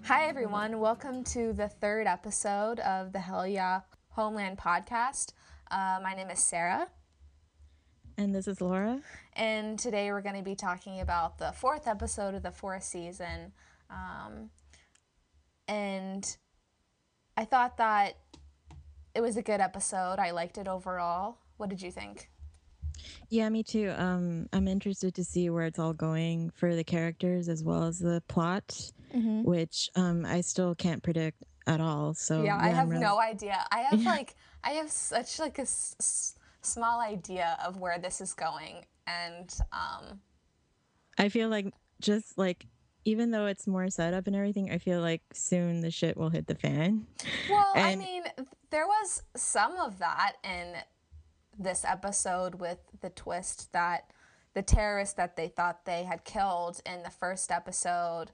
Hi, everyone. Welcome to the third episode of the Hell Yeah Homeland podcast. My name is Sarah. And this is Laura. And today we're going to be talking about the fourth episode of the fourth season. And I thought that it was a good episode. I liked it overall. What did you think? Yeah, me too. I'm interested to see where it's all going for the characters as well as the plot, which I still can't predict at all. So I have I'm really... no idea. I have such like a small idea of where this is going, and I feel like just like even though it's more setup and everything, I feel like soon the shit will hit the fan. Well, I And mean, there was some of that in this episode with the twist that the terrorist that they thought they had killed in the first episode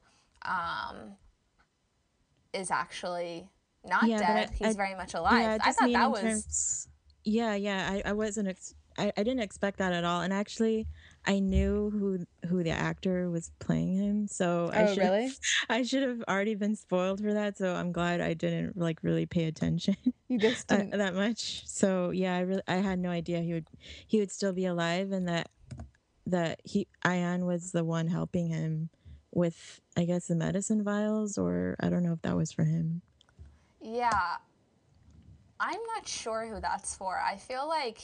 is actually not dead. He's very much alive. Yeah, I just thought mean that in was... terms. Yeah. I wasn't. I didn't expect that at all. And actually, I knew who the actor was playing him, so Oh, really? I should have already been spoiled for that. So I'm glad I didn't like really pay attention You just didn't... that much. So yeah, I had no idea he would still be alive, and that Ian was the one helping him with, I guess, the medicine vials, or I don't know if that was for him. Yeah. I'm not sure who that's for. I feel like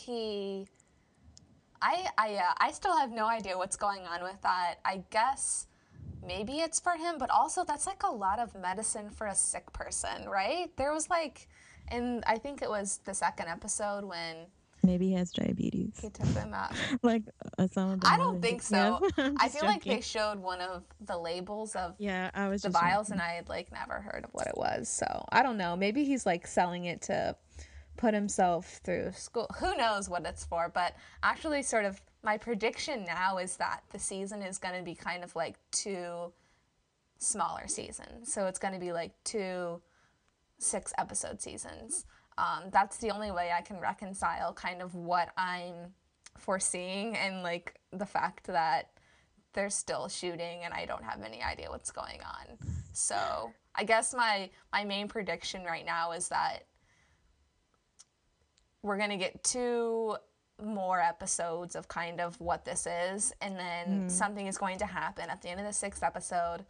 I still have no idea what's going on with that. I guess maybe it's for him, but also that's like a lot of medicine for a sick person, right? There was like, and I think it was the second episode when Maybe he has diabetes. he took them out. Like some of the I don't think so. Yeah, I feel like they showed one of the labels of I was the just vials, joking. and I had like never heard of what it was. So I don't know. Maybe he's like selling it to put himself through school. Who knows what it's for? But actually, sort of my prediction now is that the season is going to be kind of like two smaller seasons. So it's going to be like 2 6-episode seasons. That's the only way I can reconcile kind of what I'm foreseeing and like the fact that they're still shooting and I don't have any idea what's going on. So I guess my main prediction right now is that we're going to get 2 more episodes of kind of what this is, and then something is going to happen at the end of the 6th episode.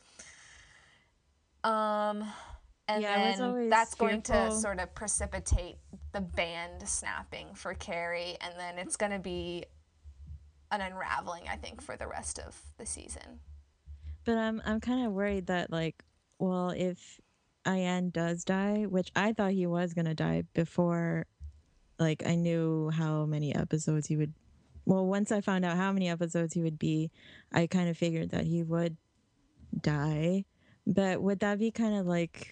And then that's going to sort of precipitate the band snapping for Carrie, and then it's going to be an unraveling, I think, for the rest of the season. But I'm kind of worried that like, well, if Ian does die, which I thought he was gonna die before, like I knew how many episodes he would. Well, once I found out how many episodes he would be, I kind of figured that he would die. But would that be kind of like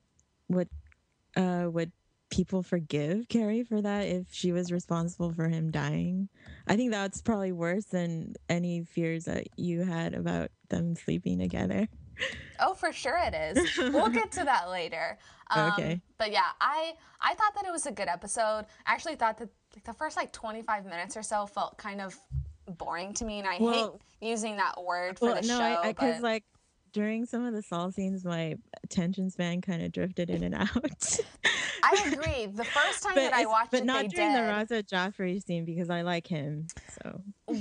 would people forgive Carrie for that if she was responsible for him dying? I think that's probably worse than any fears that you had about them sleeping together. Oh, for sure it is. We'll get to that later. Okay. But yeah, I thought that it was a good episode. I actually thought that like the first like 25 minutes or so felt kind of boring to me, and I hate using that word for the show. Because like during some of the Saul scenes, my attention span kind of drifted in and out. I agree. The first time that I watched it, but not during the Raza Joffrey scene because I like him. So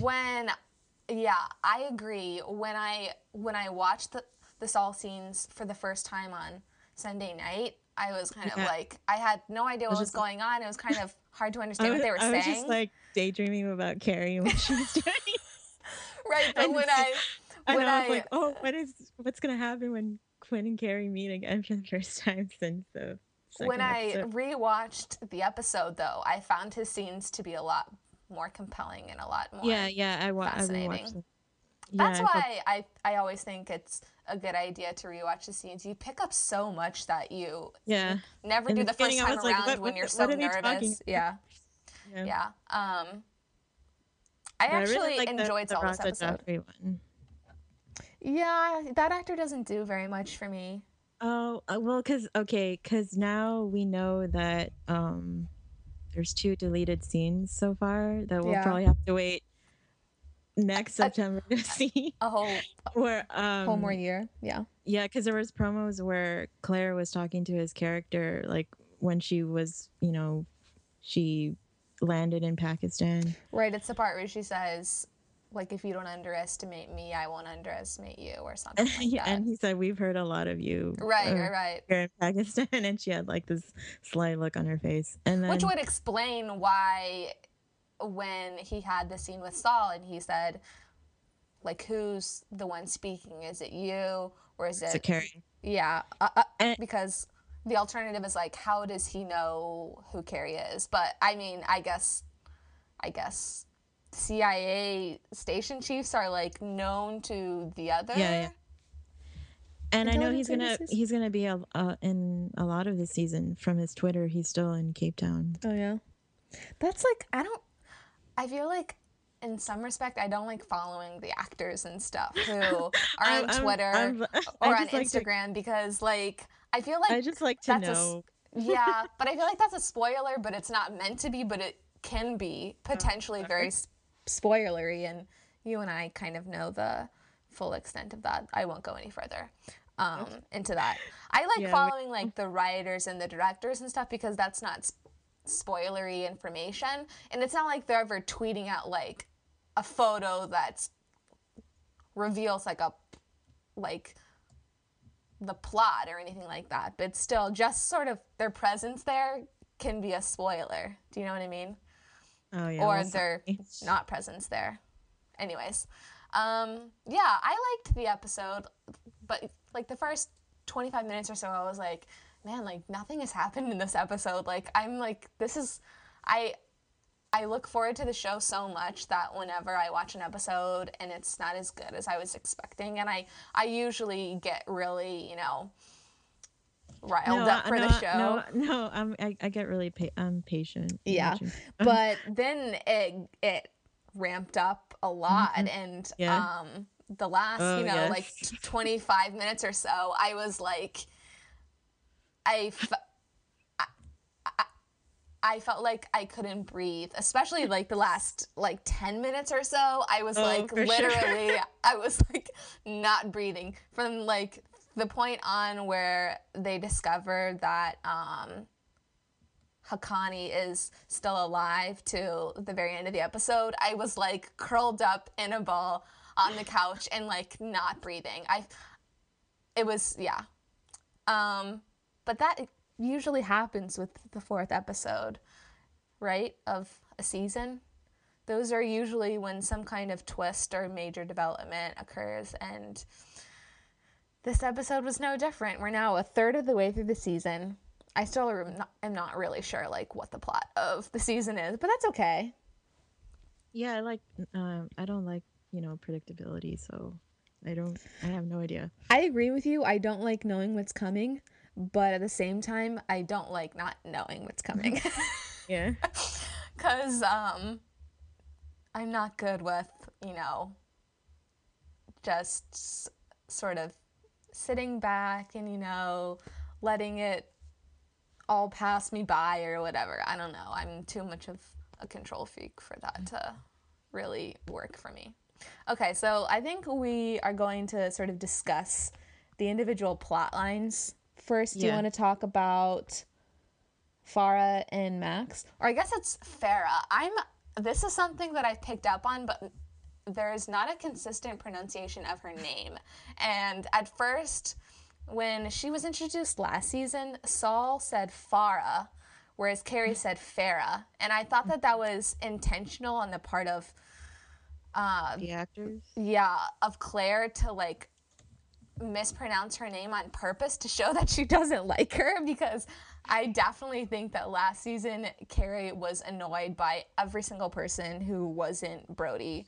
I agree. When I watched the Saul scenes for the first time on Sunday night, I was kind of like, I had no idea what was going on. It was kind of hard to understand what they were saying. I was just like daydreaming about Carrie and what she was doing. Right, but when I was like, oh, what's gonna happen when Quinn and Carrie meet again for the first time since the second episode? Rewatched the episode, though, I found his scenes to be a lot more compelling and a lot more fascinating. That's why I always think it's a good idea to rewatch the scenes. You pick up so much that you never do the first time around when you're so nervous. Yeah. I actually enjoyed Saul's episode. Yeah, that actor doesn't do very much for me. Oh, well, because now we know that there's 2 deleted scenes so far that we'll probably have to wait next A, September to see a whole where whole more year. Yeah. yeah, because there was promos where Claire was talking to his character like when she was, she landed in Pakistan. Right. It's the part where she says, like, if you don't underestimate me, I won't underestimate you, or something like that. And he said, "We've heard a lot of you Right, right, right. here in Pakistan," and she had like this sly look on her face. And Which then would explain why when he had the scene with Saul and he said, like, who's the one speaking? Is it you or is it's a it? Carrie. Yeah, And because the alternative is like, how does he know who Carrie is? But I mean, I guess CIA station chiefs are like known to the yeah, other and I know intelligence agencies. he's gonna be in a lot of this season. From his Twitter, he's still in Cape Town. Oh yeah, that's like I feel like in some respect I don't like following the actors and stuff who are on Twitter or I on just like Instagram because like I feel like I just like to know. yeah, but I feel like that's a spoiler, but it's not meant to be, but it can be potentially very spoilery, and you and I kind of know the full extent of that. I won't go any further into that. I like following like the writers and the directors and stuff because that's not spoilery information, and it's not like they're ever tweeting out like a photo that reveals like the plot or anything like that, but still just sort of their presence there can be a spoiler. Do you know what I mean? Oh yeah. Or their not presence there. Anyways, yeah, I liked the episode, but like the first 25 minutes or so, I was like, man, like nothing has happened in this episode. Like I'm like, I look forward to the show so much that whenever I watch an episode and it's not as good as I was expecting, and I usually get really, riled up for the show. I get really I'm patient. Yeah, but then it ramped up a lot, and the last, like 25 minutes or so, I was like, I felt like I couldn't breathe, especially like the last like 10 minutes or so. I was literally, sure. I was like not breathing from like the point on where they discover that Haqqani is still alive to the very end of the episode. I was like curled up in a ball on the couch and like not breathing. It was, yeah. But that usually happens with the fourth episode, right, of a season. Those are usually when some kind of twist or major development occurs, and this episode was no different. We're now a third of the way through the season. I still am not really sure like what the plot of the season is, but that's okay. Yeah, I don't like, predictability, so I have no idea. I agree with you. I don't like knowing what's coming, but at the same time, I don't like not knowing what's coming. Yeah. Because I'm not good with, just sort of sitting back and, letting it all pass me by or whatever. I don't know. I'm too much of a control freak for that to really work for me. Okay, so I think we are going to sort of discuss the individual plot lines. First, do you want to talk about Farah and Max? Or I guess it's Farah. This is something that I picked up on, but there is not a consistent pronunciation of her name. And at first, when she was introduced last season, Saul said Farah, whereas Carrie said Farah. And I thought that was intentional on the part of the actors? Yeah, of Claire to like mispronounce her name on purpose to show that she doesn't like her, because I definitely think that last season Carrie was annoyed by every single person who wasn't Brody.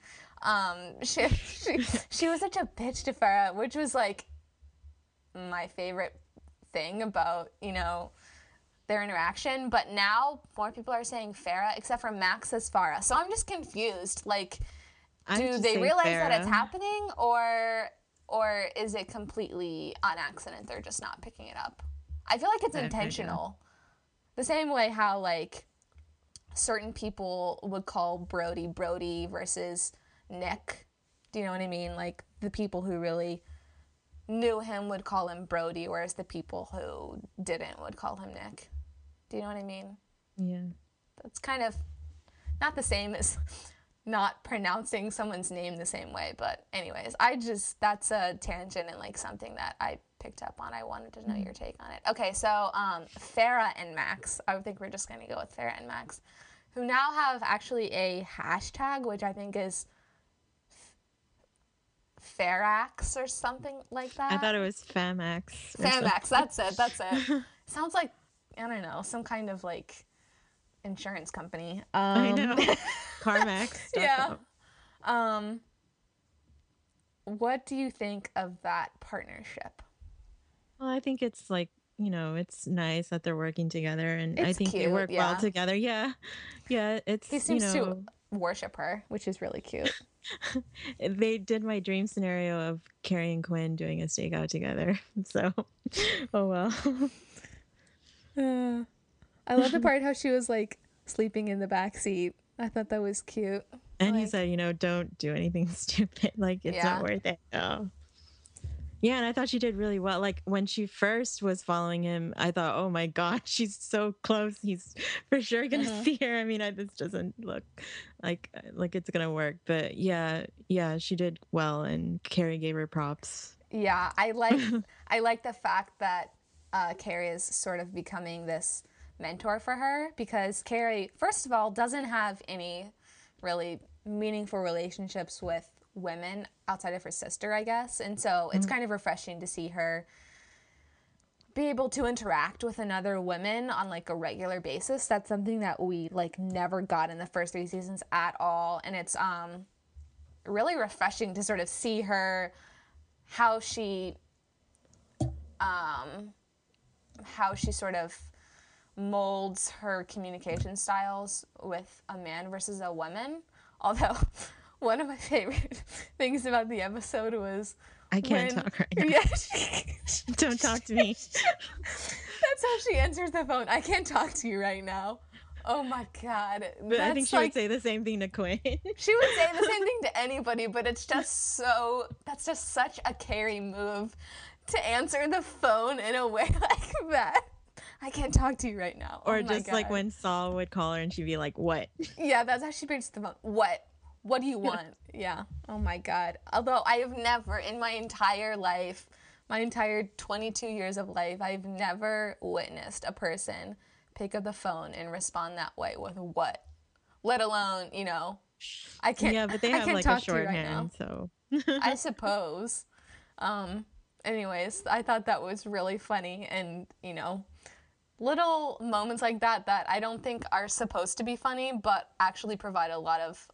She was such a bitch to Farah, which was like my favorite thing about, their interaction. But now more people are saying Farah, except for Max says Farah. So I'm just confused. Like, do they realize that it's happening, or is it completely on accident? They're just not picking it up. I feel like it's intentional. The same way how like certain people would call Brody versus Nick. Do you know what I mean? Like, the people who really knew him would call him Brody, whereas the people who didn't would call him Nick. Do you know what I mean? Yeah. That's kind of not the same as not pronouncing someone's name the same way, but anyways, that's a tangent and like something that I picked up on. I wanted to know your take on it. Okay, so Farrah and Max, I would think we're just going to go with Farrah and Max, who now have actually a hashtag, which I think is Farax or something like that. I thought it was Famax. Famax, that's it. Sounds like, I don't know, some kind of like insurance company. I know. CarMax. Yeah. What do you think of that partnership? Well, I think it's like, it's nice that they're working together, and It's I think they cute, work well yeah. together. Yeah. Yeah, it's, He seems to worship her, which is really cute. they did my dream scenario of Carrie and Quinn doing a stakeout together. So, oh well. I love the part how she was like sleeping in the back seat. I thought that was cute. And he said, don't do anything stupid. Like, it's not worth it. Oh. Yeah, and I thought she did really well. Like, when she first was following him, I thought, oh my God, she's so close. He's for sure going to see her. I mean, this doesn't look like it's going to work. But yeah, she did well, and Carrie gave her props. Yeah, I like the fact that Carrie is sort of becoming this mentor for her, because Carrie, first of all, doesn't have any really meaningful relationships with women outside of her sister, I guess. And so it's kind of refreshing to see her be able to interact with another woman on like a regular basis. That's something that we like never got in the first 3 seasons at all. And it's really refreshing to sort of see her, how she sort of molds her communication styles with a man versus a woman. Although one of my favorite things about the episode was I can't talk right now. Yeah, don't talk to me. That's how she answers the phone. I can't talk to you right now. Oh my God. But I think she would say the same thing to Quinn. She would say the same thing to anybody, but it's just that's just such a Carrie move to answer the phone in a way like that. I can't talk to you right now. Or just like when Saul would call her and she'd be like, what? Yeah, that's how she answers the phone. What? What do you want? Yeah. Oh my God. Although I have never in my entire life, my entire 22 years of life, I've never witnessed a person pick up the phone and respond that way with what? Let alone, I can't. Yeah, but they have like a shorthand, so. I suppose. Anyways, I thought that was really funny, and little moments like that I don't think are supposed to be funny, but actually provide a lot of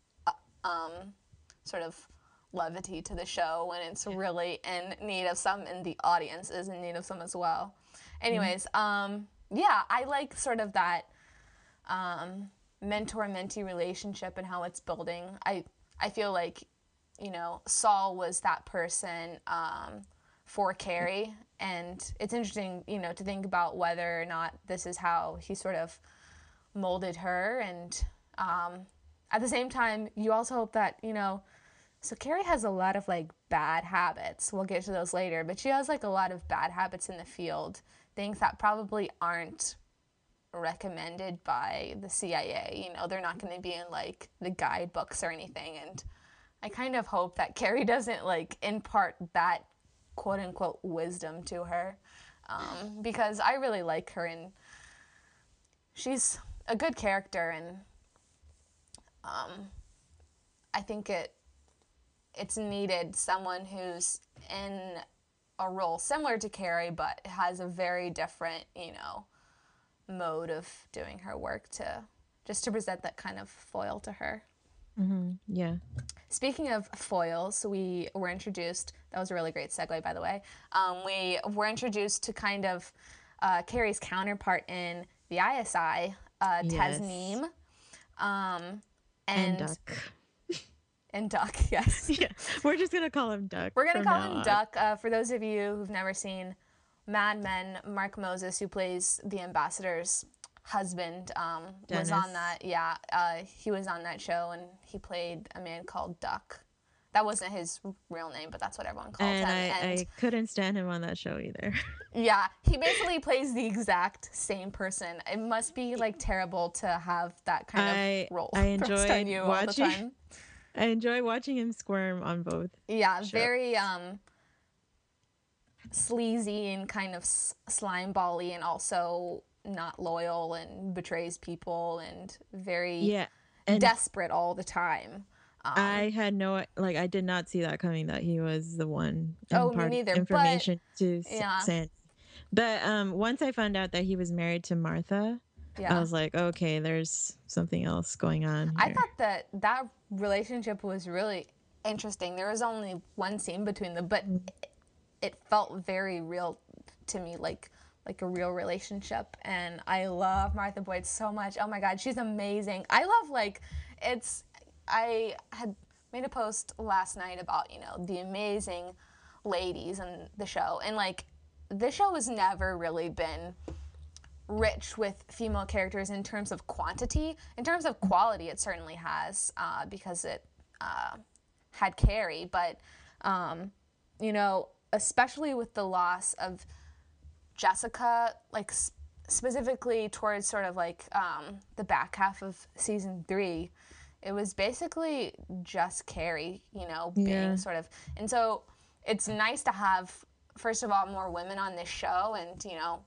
sort of levity to the show when it's really in need of some, and the audience is in need of some as well. Anyways, yeah, I like sort of that mentor-mentee relationship and how it's building. I feel like, Saul was that person for Carrie, and it's interesting, to think about whether or not this is how he sort of molded her. And at the same time, you also hope that, so Carrie has a lot of like bad habits. We'll get to those later, but she has like a lot of bad habits in the field, things that probably aren't recommended by the CIA. They're not going to be in like the guidebooks or anything. And I kind of hope that Carrie doesn't like impart that quote unquote wisdom to her, because I really like her, and she's a good character, and I think it's needed someone who's in a role similar to Carrie, but has a very different, mode of doing her work to present that kind of foil to her. Mm-hmm. Yeah. Speaking of foils, we were introduced, that was a really great segue, by the way. We were introduced to kind of Carrie's counterpart in the ISI, Tasneem. And Duck. And Duck, yes. Yeah, we're just going to call him Duck. We're going to call him Duck. For those of you who've never seen Mad Men, Mark Moses, who plays the ambassador's husband was Dennis. on that. Yeah, he was on that show, and he played a man called Duck. That wasn't his real name, but that's what everyone called And him. I couldn't stand him on that show either. Yeah, he basically plays the exact same person. It must be like terrible to have that kind of role I thrust on enjoyed you all the watching time. I enjoy watching him squirm on both Yeah, shows. very sleazy and kind of slime bally, and also not loyal and betrays people and very Yeah. And desperate all the time. I had I did not see that coming, that he was the one Oh, me imparting neither. But information to yeah, Sandy. But once I found out that he was married to Martha, I yeah. was like, okay, there's something else going on I here. thought that relationship was really interesting. There was only one scene between them, but it felt very real to me, like a real relationship. And I love Martha Boyd so much. Oh my God, she's amazing. I love I had made a post last night about the amazing ladies in the show, and like this show has never really been rich with female characters in terms of quantity. In terms of quality, it certainly has, because it had Carrie, but especially with the loss of Jessica, like specifically towards sort of like the back half of season 3, it was basically just Carrie, being sort of, and so it's nice to have, first of all, more women on this show, and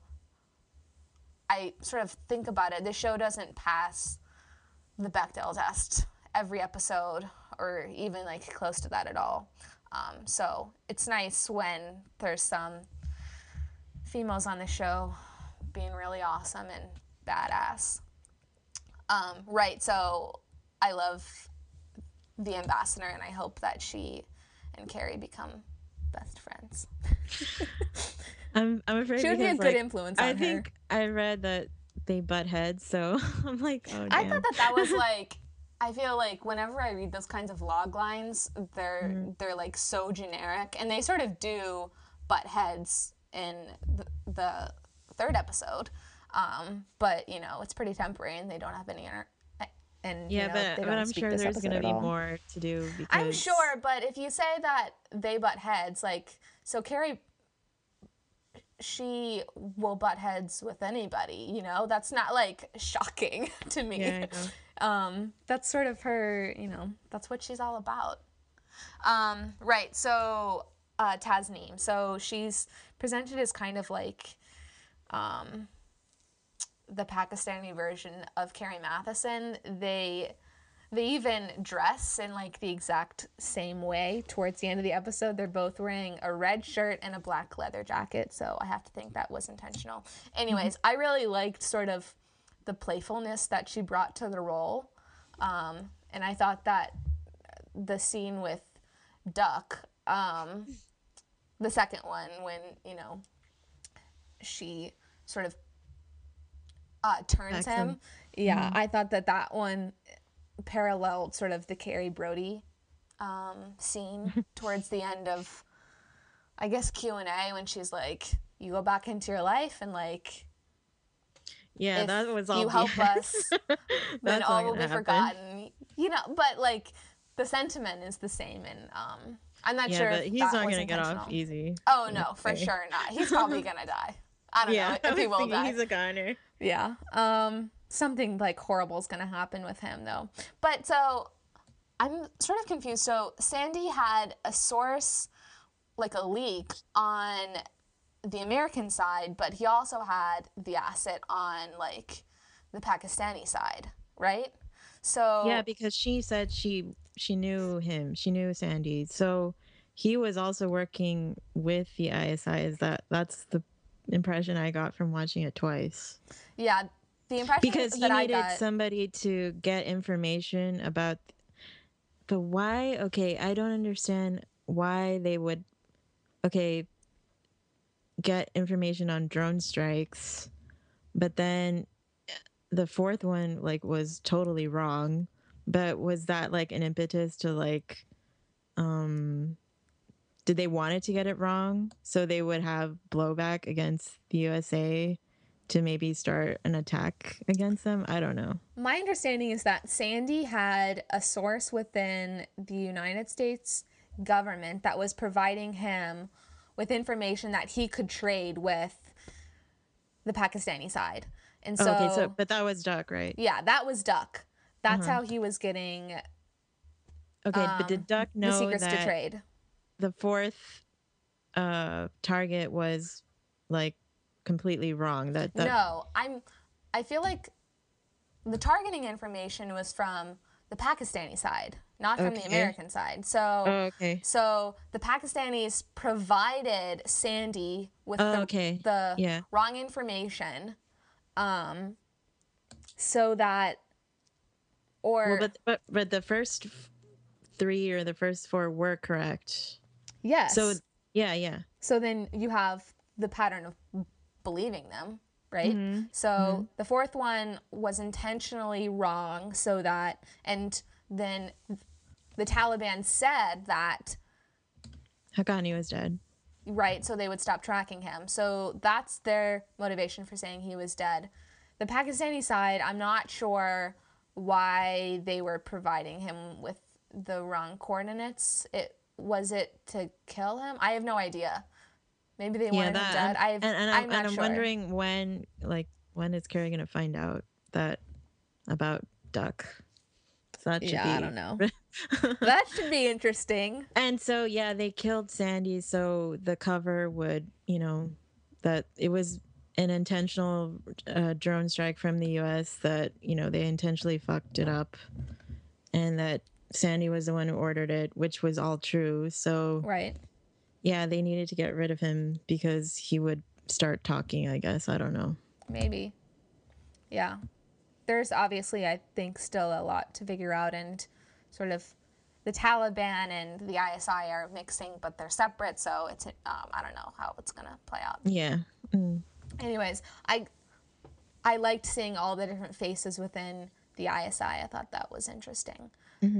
I sort of think about it, this show doesn't pass the Bechdel test every episode, or even like close to that at all. So it's nice when there's some females on the show being really awesome and badass. Right, so I love the ambassador, and I hope that she and Carrie become best friends. I'm afraid She would be a because, good like, influence on I her. think I read that they butt heads, so I'm like, oh I damn. thought that was like, I feel like whenever I read those kinds of log lines, they're like so generic, and they sort of do butt heads in the 3rd episode, but it's pretty temporary, and they don't have any and Yeah, they but don't I'm speak sure this there's episode gonna at be all. more to do because I'm sure, but if you say that they butt heads, like, so Carrie, she will butt heads with anybody, that's not like shocking to me. Yeah, I know. That's sort of her, that's what she's all about. Right, so Tasneem, so she's presented as kind of like the Pakistani version of Carrie Mathison. They even dress in like the exact same way towards the end of the episode. They're both wearing a red shirt and a black leather jacket, so I have to think that was intentional. Anyways, I really liked sort of the playfulness that she brought to the role, and I thought that the scene with Duck, the second one, when she sort of turns him. Yeah, I thought that one paralleled sort of the Carrie Brody scene towards the end of, I guess, Q&A, when she's like, you go back into your life, and like, Yeah, that was all you help BS. us, then all will be forgotten. But like the sentiment is the same, and I'm not sure but if he's that not was gonna get intentional. off easy. Oh no, for sure not. He's probably gonna die. I don't know if he will die. He's a goner. Yeah. Something like horrible is gonna happen with him though. But so I'm sort of confused. So Sandy had a source, like a leak on the American side, but he also had the asset on like the Pakistani side, right? So Yeah, because she said she knew him. She knew Sandy. So he was also working with the ISI. That's the impression I got from watching it twice. Yeah, the impression Because he that I needed got, somebody to get information about. But why? Okay, I don't understand why they would. Okay, get information on drone strikes, but then the 4th one like was totally wrong. But was that like an impetus to like, did they want it to get it wrong so they would have blowback against the USA to maybe start an attack against them. I don't know. My understanding is that Sandy had a source within the United States government that was providing him with information that he could trade with the Pakistani side. And so, okay, so but that was Duck, right? Yeah, that was Duck. That's how he was getting okay, but did Duck know the secrets that to trade. The fourth target was like completely wrong? No, I feel like the targeting information was from the Pakistani side, not from the American side. So, so the Pakistanis provided Sandy with the wrong information, so that, but the first 3 or the first 4 were correct. Yes. So yeah. So then you have the pattern of believing them, right? So the fourth one was intentionally wrong, so that, and then the Taliban said that Haqqani was dead. Right, so they would stop tracking him. So that's their motivation for saying he was dead. The Pakistani side, I'm not sure why they were providing him with the wrong coordinates. Was it to kill him? I have no idea. Maybe they wanted him dead. I'm not sure. Wondering when is Carrie gonna find out that about Duck? So that should be, I don't know. That should be interesting. And so they killed Sandy, so the cover would, that it was an intentional drone strike from the U.S. that they intentionally fucked it up, and that Sandy was the one who ordered it, which was all true. So right. Yeah, they needed to get rid of him because he would start talking, I guess. I don't know. Maybe. Yeah. There's obviously, I think, still a lot to figure out, and sort of the Taliban and the ISI are mixing, but they're separate, so it's I don't know how it's going to play out. Yeah. Anyways, I liked seeing all the different faces within the ISI. I thought that was interesting.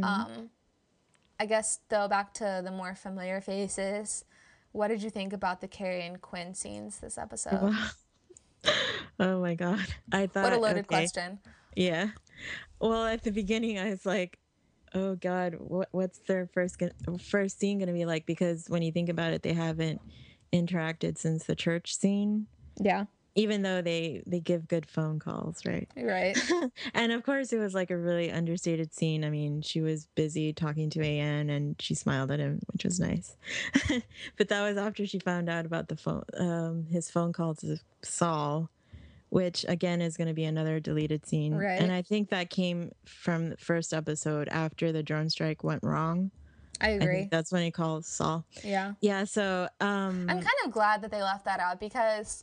I guess, though, back to the more familiar faces, what did you think about the Carrie and Quinn scenes this episode? Oh my God. I thought, what a loaded question. Yeah. Well, at the beginning, I was like, oh God, what's their first scene going to be like? Because when you think about it, they haven't interacted since the church scene. Yeah. Even though they give good phone calls, right? Right. And of course, it was like a really understated scene. I mean, she was busy talking to AN and she smiled at him, which was nice. But that was after she found out about the phone, his phone call to Saul, which again is going to be another deleted scene. Right. And I think that came from the first episode after the drone strike went wrong. I agree. I think that's when he called Saul. Yeah. Yeah. So I'm kind of glad that they left that out, because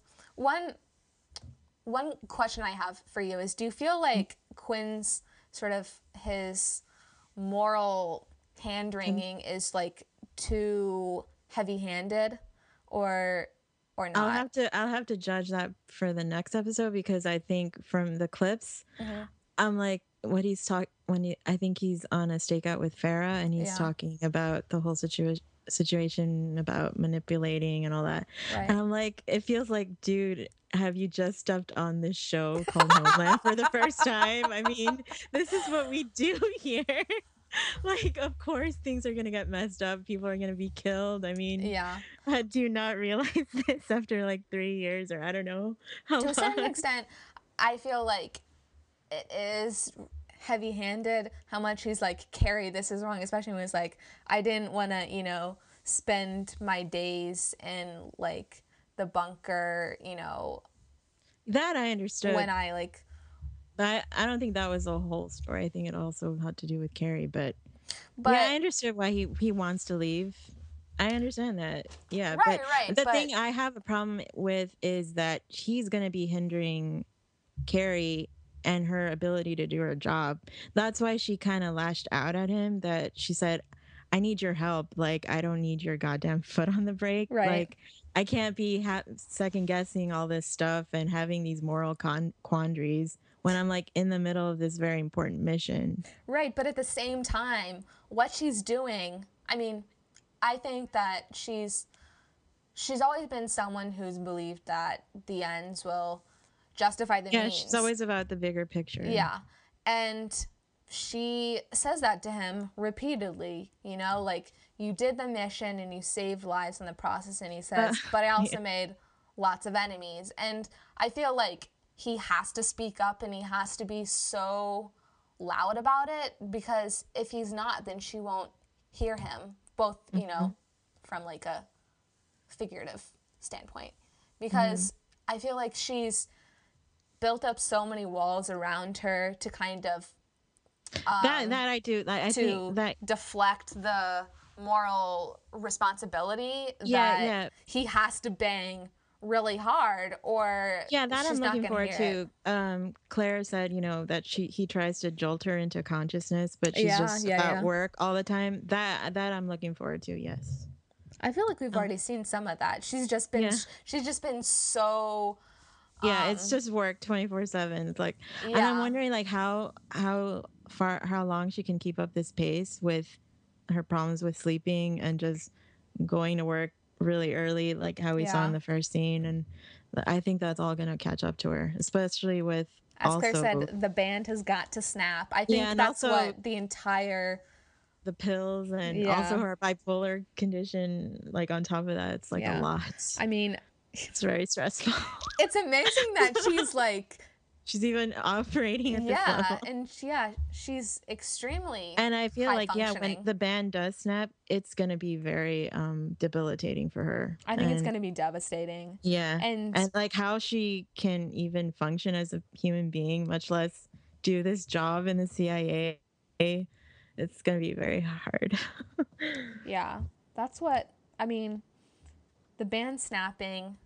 one question I have for you is, do you feel like Quinn's sort of his moral hand-wringing is like too heavy-handed, or not? I'll have to judge that for the next episode, because I think from the clips, I'm like, I think he's on a stakeout with Farah, and he's talking about the whole situation about manipulating and all that. Right. And I'm like, it feels like, dude, have you just stepped on this show called Homeland for the first time? I mean, this is what we do here. Like, of course things are going to get messed up. People are going to be killed. I mean, do you not realize this after like 3 years, or I don't know how to a certain extent? I feel like it is heavy-handed how much he's like, Carrie, this is wrong, especially when it's like, I didn't want to spend my days in like the bunker, that I understood when I like, but I don't think that was the whole story. I think it also had to do with Carrie, but yeah, I understood why he wants to leave. I understand that. Yeah. Right, but the thing I have a problem with is that he's going to be hindering Carrie and her ability to do her job. That's why she kind of lashed out at him, that she said, I need your help. Like, I don't need your goddamn foot on the brake. Right. Like, I can't be second guessing all this stuff and having these moral quandaries when I'm like in the middle of this very important mission. Right. But at the same time, what she's doing, I mean, I think that she's always been someone who's believed that the ends will justify the Yeah, she's means. always about the bigger picture. Yeah. And she says that to him repeatedly, you know, like, you did the mission and you saved lives in the process. And he says, but I also Yeah. made lots of enemies. And I feel like he has to speak up and he has to be so loud about it, because if he's not, then she won't hear him, both, you know, from like a figurative standpoint. Because I feel like she's built up so many walls around her to kind of That I do. I to think that deflect the moral responsibility that yeah. he has to bang really hard or Yeah, that she's I'm not looking going forward to hear to. Claire said, that he tries to jolt her into consciousness, but it. she's Yeah, just yeah, about yeah. work all the time. That I'm looking forward to. Yes. I feel like we've Um, already seen some of that. yeah. She's just been so Yeah, it's just work 24/7. It's like, and I'm yeah. wondering like how long she can keep up this pace with her problems with sleeping and just going to work really early, like how we saw in Yeah. the first scene. And I think that's all gonna catch up to her, especially with As Claire also said, the band has got to snap. I yeah, think and that's also what the entire the pills and also yeah. her bipolar condition. Like on top of that, it's like a Yeah. lot. I mean, It's very stressful. it's amazing that she's like She's even operating at this yeah, level. and she's extremely And I feel high like, yeah, when functioning. the band does snap, it's going to be very debilitating for her. I think it's And going to be devastating. yeah. And And like how she can even function as a human being, much less do this job in the CIA, it's going to be very hard. yeah, that's what I mean. The band snapping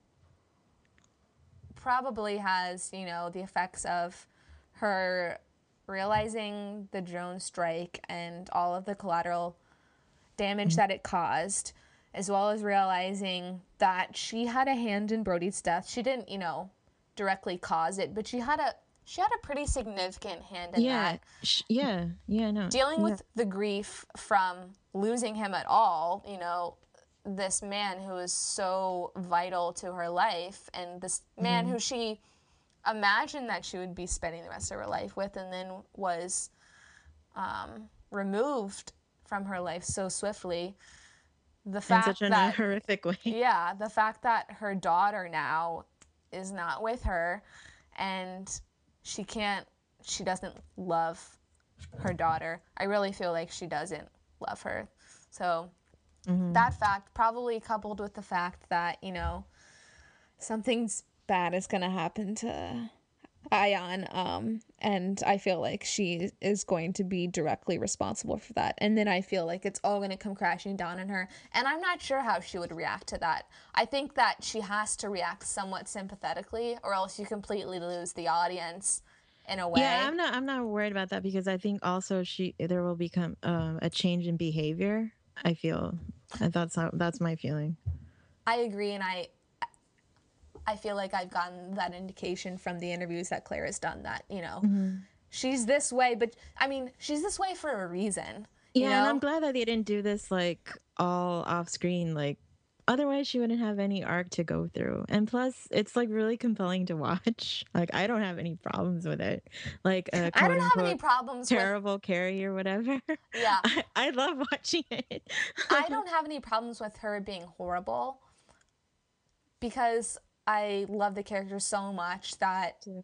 probably has, you know, the effects of her realizing the drone strike and all of the collateral damage that it caused, as well as realizing that she had a hand in Brody's death. She didn't, you know, directly cause it, but she had a pretty significant hand in that. Yeah. Yeah. No. Dealing Yeah. with the grief from losing him at all, you know, this man who is so vital to her life, and this man who she imagined that she would be spending the rest of her life with, and then was removed from her life so swiftly. The In fact such a that horrific way. yeah, the fact that her daughter now is not with her, and she doesn't love her daughter. I really feel like she doesn't love her. So that fact, probably coupled with the fact that, you know, something's bad is going to happen to Ion, and I feel like she is going to be directly responsible for that. And then I feel like it's all going to come crashing down on her. And I'm not sure how she would react to that. I think that she has to react somewhat sympathetically, or else you completely lose the audience in a way. Yeah, I'm not worried about that because I think also there will become a change in behavior. I feel, and that's my feeling. I agree, and I feel like I've gotten that indication from the interviews that Claire has done that, you know, she's this way, but I mean, she's this way for a reason. Yeah, you know? and I'm glad that they didn't do this like all off screen. Like otherwise, she wouldn't have any arc to go through. And plus, it's like really compelling to watch. Like I don't have any problems with it. Like a I quote don't have any unquote problems terrible Carrie or whatever. Yeah. I love watching it. I don't have any problems with her being horrible because I love the character so much that Yeah.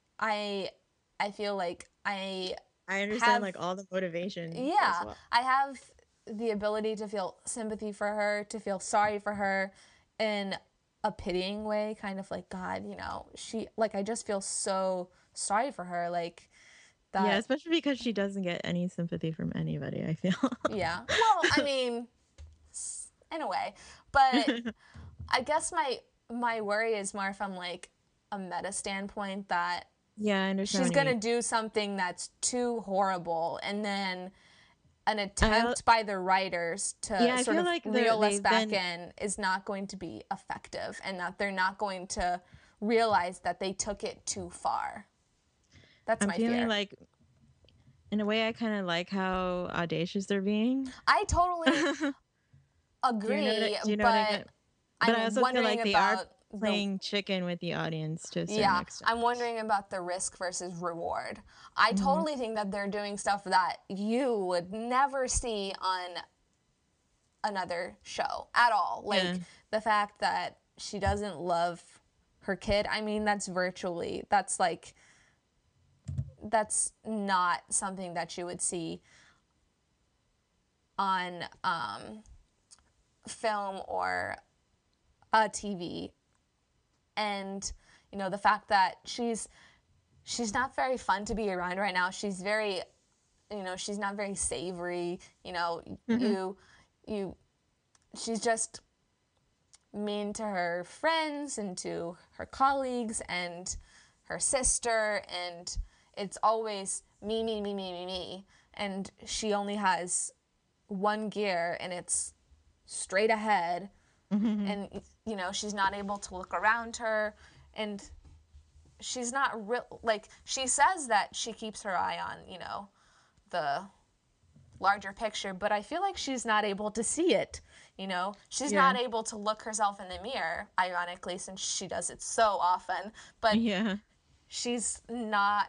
I feel like I understand like all the motivation. yeah, as well. I have the ability to feel sympathy for her, to feel sorry for her in a pitying way, kind of like, God, you know, I just feel so sorry for her, like that. Yeah, especially because she doesn't get any sympathy from anybody, I feel. Yeah. Well, I mean, in a way, but I guess my worry is more from like a meta standpoint that Yeah, I understand. she's gonna do something that's too horrible, and then an attempt by the writers to sort of like reel us back in is not going to be effective, and that they're not going to realize that they took it too far. That's my fear. Like, in a way, I kind of like how audacious they're being. I totally agree, do you know what I mean? But I also feel like they are the playing chicken with the audience to a certain yeah, extent. I'm wondering about the risk versus reward. I Hmm. totally think that they're doing stuff that you would never see on another show at all. Yeah. Like the fact that she doesn't love her kid. I mean, that's not something that you would see on film or a TV. And the fact that she's not very fun to be around right now. She's very, she's not very savory. Hmm. You she's just mean to her friends and to her colleagues and her sister, and it's always me, me, me, me, me, me. And she only has one gear, and it's straight ahead. Hmm. And she's not able to look around her, and she's not real. Like, she says that she keeps her eye on the larger picture, but I feel like she's not able to see it. She's Yeah. not able to look herself in the mirror, ironically, since she does it so often. But Yeah. she's not,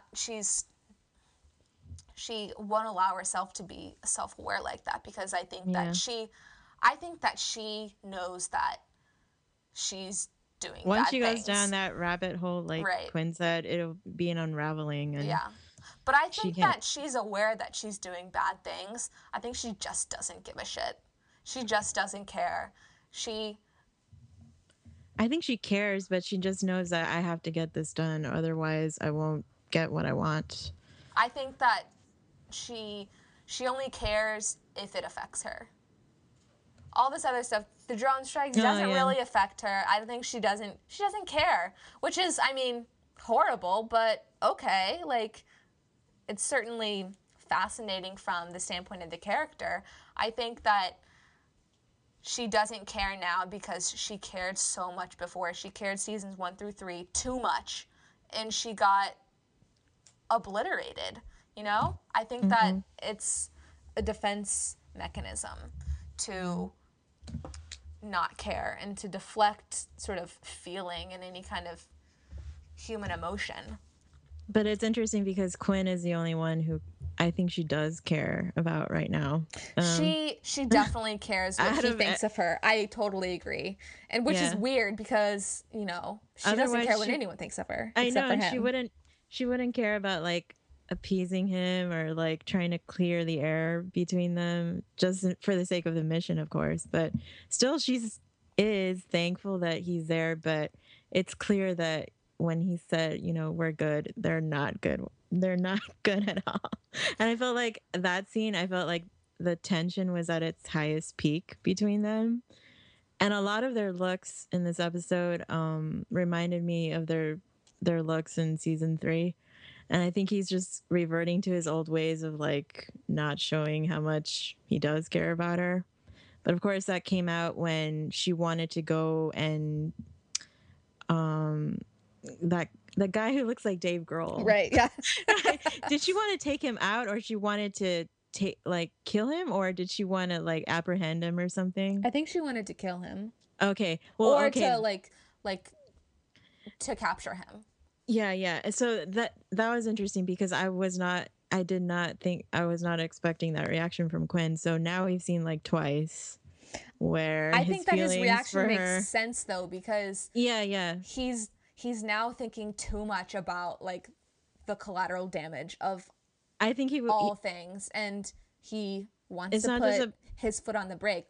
she won't allow herself to be self-aware like that, because Yeah. I think that she knows that she's doing Once bad she goes down things. that rabbit hole, like Right. Quinn said, it'll be an unraveling, and Yeah. But I she think can't. that she's aware that she's doing bad things. I think she just doesn't give a shit. She just doesn't care. She, I think she cares, but she just knows that I have to get this done, otherwise I won't get what I want. I think that she, she only cares if it affects her. All this other stuff, the drone strikes Oh doesn't yeah. really affect her. I think she doesn't care, which is, I mean, horrible, but okay. Like, it's certainly fascinating from the standpoint of the character. I think that she doesn't care now because she cared so much before. She cared seasons 1 through 3 too much, and she got obliterated. I think that Hmm. it's a defense mechanism Yeah. to not care and to deflect sort of feeling and any kind of human emotion. But it's interesting because Quinn is the only one who I think she does care about right now. She definitely cares what Out he of thinks of her. I totally agree. And which is yeah. weird because, she doesn't Otherwise care what she anyone thinks of her I except know, for and him. she wouldn't care about like appeasing him or like trying to clear the air between them just for the sake of the mission, of course. But still she's is thankful that he's there, but it's clear that when he said, we're good, they're not good. They're not good at all. And I felt like that scene, I felt like the tension was at its highest peak between them. And a lot of their looks in this episode reminded me of their looks in season 3. And I think he's just reverting to his old ways of like not showing how much he does care about her. But of course that came out when she wanted to go and um that the guy who looks like Dave Grohl. Right, yeah. Right? Did she want to take him out, or she wanted to take like kill him, or did she want to like apprehend him or something? I think she wanted to kill him Okay. Well, or okay. to like to capture him. Yeah, yeah. So that was interesting because I did not think I was not expecting that reaction from Quinn. So now we've seen like twice where I his think that his feelings reaction for makes her. sense though, because Yeah, yeah. he's now thinking too much about like the collateral damage of I think all things, and he wants it's to not just put a his foot on the brake.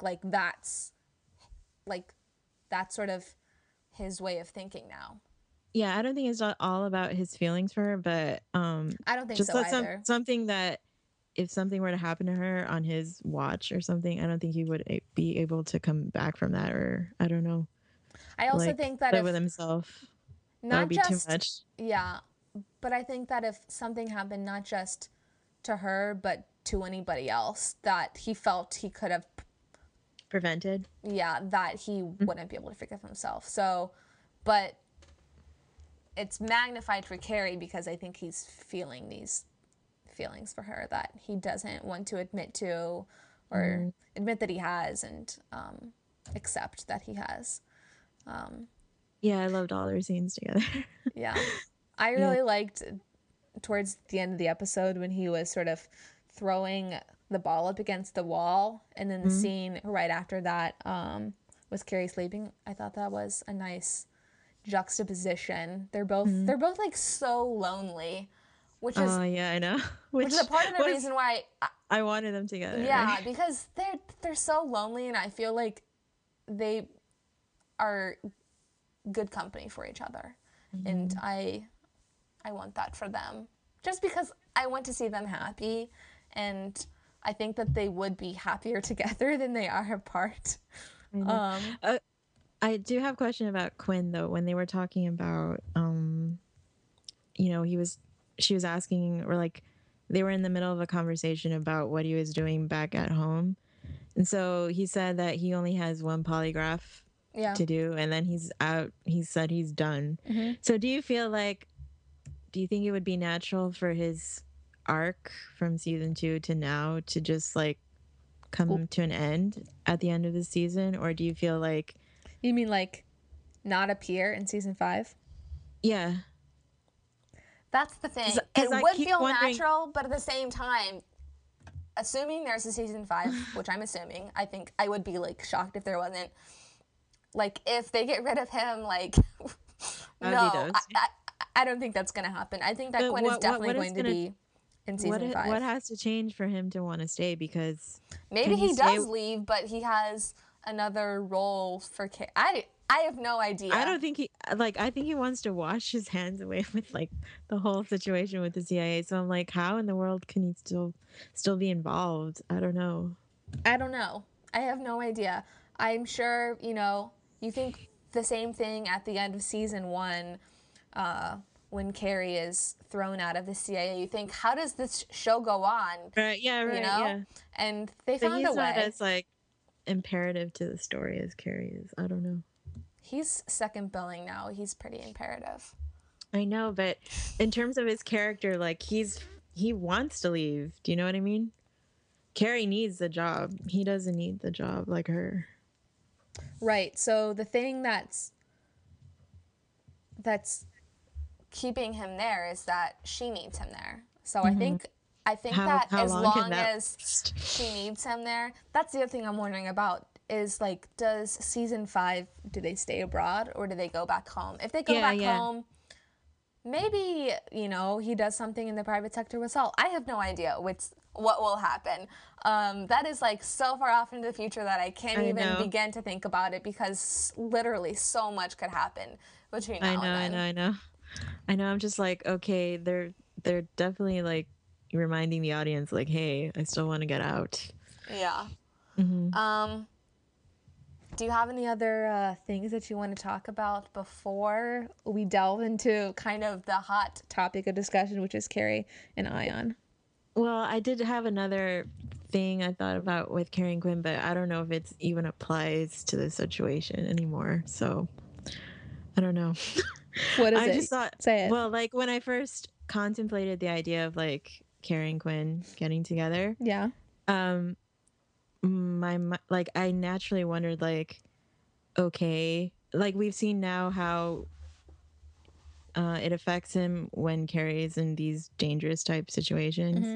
Like that's sort of his way of thinking now. yeah, I don't think it's not all about his feelings for her, but I don't think just so that either. something that if something were to happen to her on his watch or something, I don't think he would be able to come back from that, or I don't know, I also like think that live with if himself. That would not be too just much. yeah, but I think that if something happened not just to her but to anybody else that he felt he could have, Prevented. yeah, that he wouldn't be able to forgive himself. So, but it's magnified for Carrie because I think he's feeling these feelings for her that he doesn't want to admit to, or admit that he has, and accept that he has. Yeah, I loved all their scenes together. Yeah. I Yeah. really liked towards the end of the episode when he was sort of throwing the ball up against the wall, and then the Mhm. scene right after that was Carrie sleeping. I thought that was a nice juxtaposition. Mhm. They're both like so lonely, which is Oh, yeah, I know. which is a Which part of the was reason why I wanted them together, right? yeah, because they're so lonely, and I feel like they are good company for each other. And Mhm. I want that for them. Just because I want to see them happy, and I think that they would be happier together than they are apart. I know. Um, Uh, I do have a question about Quinn though. When they were talking about, you know, she was asking, or like, they were in the middle of a conversation about what he was doing back at home, and so he said that he only has one polygraph yeah. to do, and then he's out. He said he's done. Mm-hmm. So, do you think it would be natural for his arc from season 2 to now to just like come to an end at the end of the season, or do you feel like, You mean like not appear in season 5? yeah, That's the thing. because It I would keep feel wondering. natural, but at the same time, assuming there's a season 5, which I'm assuming, I think I would be like shocked if there wasn't. Like if they get rid of him, like That'd be no, dope. I don't think that's gonna happen. I think that But Gwen is definitely what is going to gonna be in season what 5. has to change for him to want to stay? Because Maybe can he he stay? does leave, but he has another role for. I have no I idea. don't think he like. I think he wants to wash his hands away with like the whole situation with the CIA. So I'm like, how in the world can he still be involved? I don't know. I don't know. I have no idea. I'm sure you think the same thing at the end of season 1, when Carrie is thrown out of the CIA. You think, how does this show go on? Right? Yeah. You Right. know, Yeah. and they But found a he's not way. as like imperative to the story as Carrie is. I don't know. He's second billing now. He's pretty imperative. I know, but in terms of his character, like he wants to leave. Do you know what I mean? Carrie needs the job. He doesn't need the job like her. Right. So the thing that's keeping him there is that she needs him there. So Hmm. I think that How as long can long that as last? she needs him there, that's the other thing I'm wondering about is like, does season 5, do they stay abroad or do they go back home? If they go Yeah. back Yeah. home, maybe, he does something in the private sector with Saul. I have no idea what will happen. That is like so far off into the future that I can't I even know. begin to think about it because literally so much could happen between I now know. and I know. then. I know. I know. I'm just like, okay, they're definitely like reminding the audience, like, hey, I still want to get out. Yeah. Hmm. Um, do you have any other things that you want to talk about before we delve into kind of the hot topic of discussion, which is Carrie and Ion? Well, I did have another thing I thought about with Carrie and Quinn, but I don't know if it's even applies to the situation anymore. So I don't know. What is I it? just thought, Say it. well, like when I first contemplated the idea of like Carrie and Quinn getting together, Yeah. um, like I naturally wondered, like, okay, like we've seen now how it affects him when Carrie is in these dangerous type situations. Mm-hmm.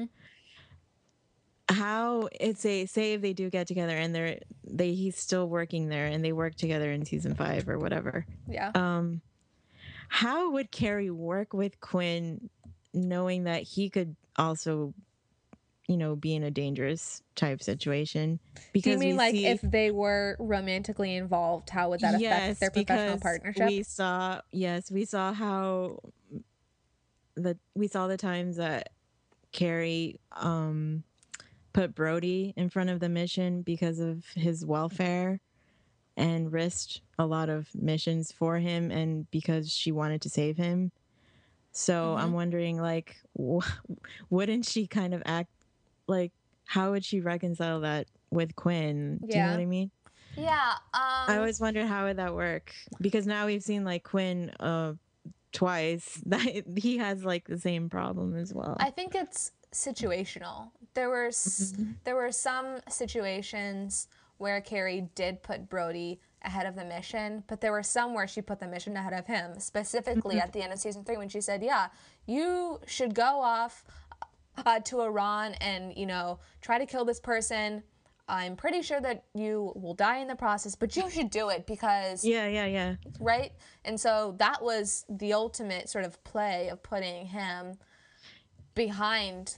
How it's a say if they do get together and he's still working there and they work together in season 5 or whatever. Yeah. How would Carrie work with Quinn knowing that he could also, be in a dangerous type situation? Do you Because mean we like if see, they were romantically involved, how would that affect yes, their professional because partnership? we saw how we saw the times that Carrie put Brody in front of the mission because of his welfare and risked a lot of missions for him and because she wanted to save him. So Mm-hmm. I'm wondering, like, wouldn't she kind of act like, how would she reconcile that with Quinn? Do you know what Yeah. I mean? Yeah. I always wondered how would that work, because now we've seen like Quinn twice that he has like the same problem as well. I think it's situational. Mhm. There were some situations where Carrie did put Brody ahead of the mission, but there were some where she put the mission ahead of him, specifically at the end of season 3 when she said, yeah, you should go off to Iran and, you know, try to kill this person. I'm pretty sure that you will die in the process, but you should do it because, Yeah. right? And so that was the ultimate sort of play of putting him behind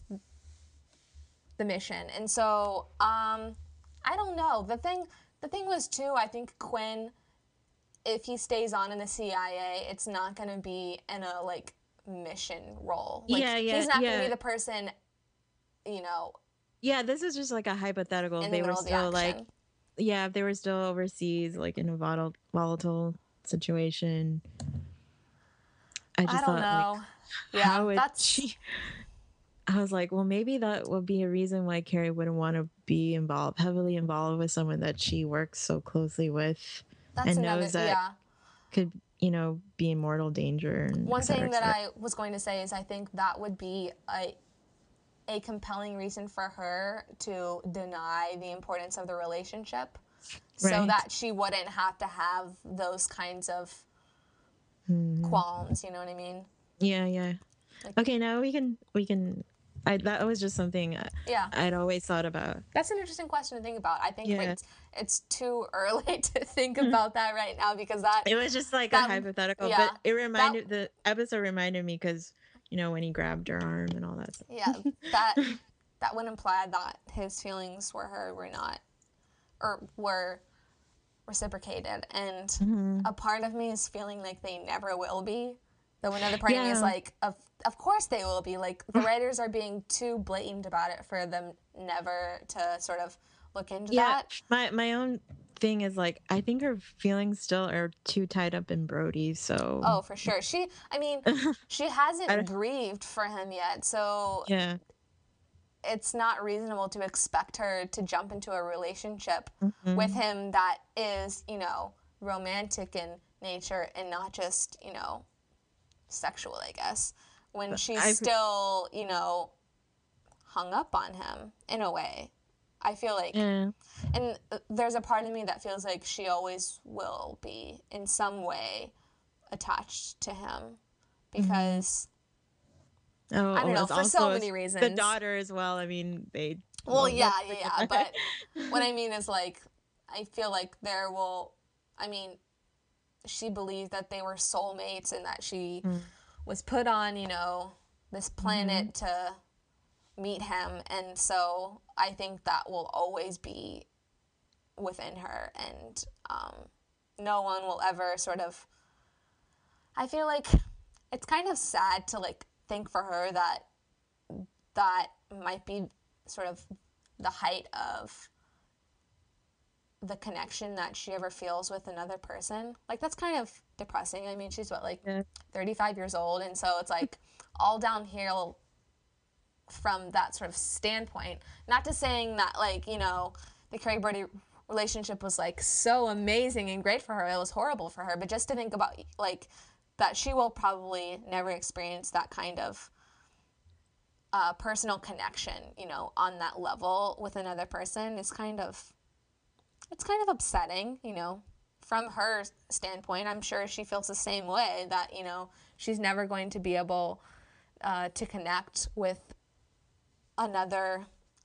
the mission. And so, I don't know. The thing was too, I think Quinn, if he stays on in the CIA, it's not going to be in a like mission role. Like, he's not going to be the person, you know. Yeah, this is just like a hypothetical. If they were still like, yeah, if they were still overseas, like in a volatile situation. I don't know. Like, yeah, how would she? I was like, well, maybe that would be a reason why Carrie wouldn't want to be heavily involved with someone that she works so closely with and knows that could, you know, be in mortal danger. And one thing that I was going to say is I think that would be a compelling reason for her to deny the importance of the relationship, so that she wouldn't have to have those kinds of qualms. You know what I mean? Yeah. Like, okay, now we can. That was just something I'd always thought about. That's an interesting question to think about. I think it's too early to think about that right now because it was just like a hypothetical. But it reminded the episode reminded me because, you know, when he grabbed her arm and all that stuff. Yeah, that would imply that his feelings for her were not, or were reciprocated, and a part of me is feeling like they never will be. Though another part of me is like, of course they will be. Like, the writers are being too blatant about it for them never to sort of look into that. My own thing is like, I think her feelings still are too tied up in Brody, so. Oh, for sure. She hasn't grieved for him yet, so it's not reasonable to expect her to jump into a relationship with him that is, you know, romantic in nature and not just, you know, sexual, I guess, when she's still, you know, hung up on him in a way. I feel like, and there's a part of me that feels like she always will be in some way attached to him because I don't know, for so many reasons. The daughter as well. I mean, they. Well, yeah. But what I mean is, like, I feel like she believed that they were soulmates and that she was put on, you know, this planet to meet him. And so I think that will always be within her. And no one will ever sort of... I feel like it's kind of sad to, like, think for her that might be sort of the height of the connection that she ever feels with another person. Like, that's kind of depressing. I mean, she's 35 years old, and so it's like all downhill from that sort of standpoint. Not to saying that, like, you know, the Carrie Brody relationship was like so amazing and great for her. It was horrible for her, but just to think about, like, that she will probably never experience that kind of personal connection, you know, on that level with another person is kind of upsetting, you know, from her standpoint. I'm sure she feels the same way, that, you know, she's never going to be able to connect with another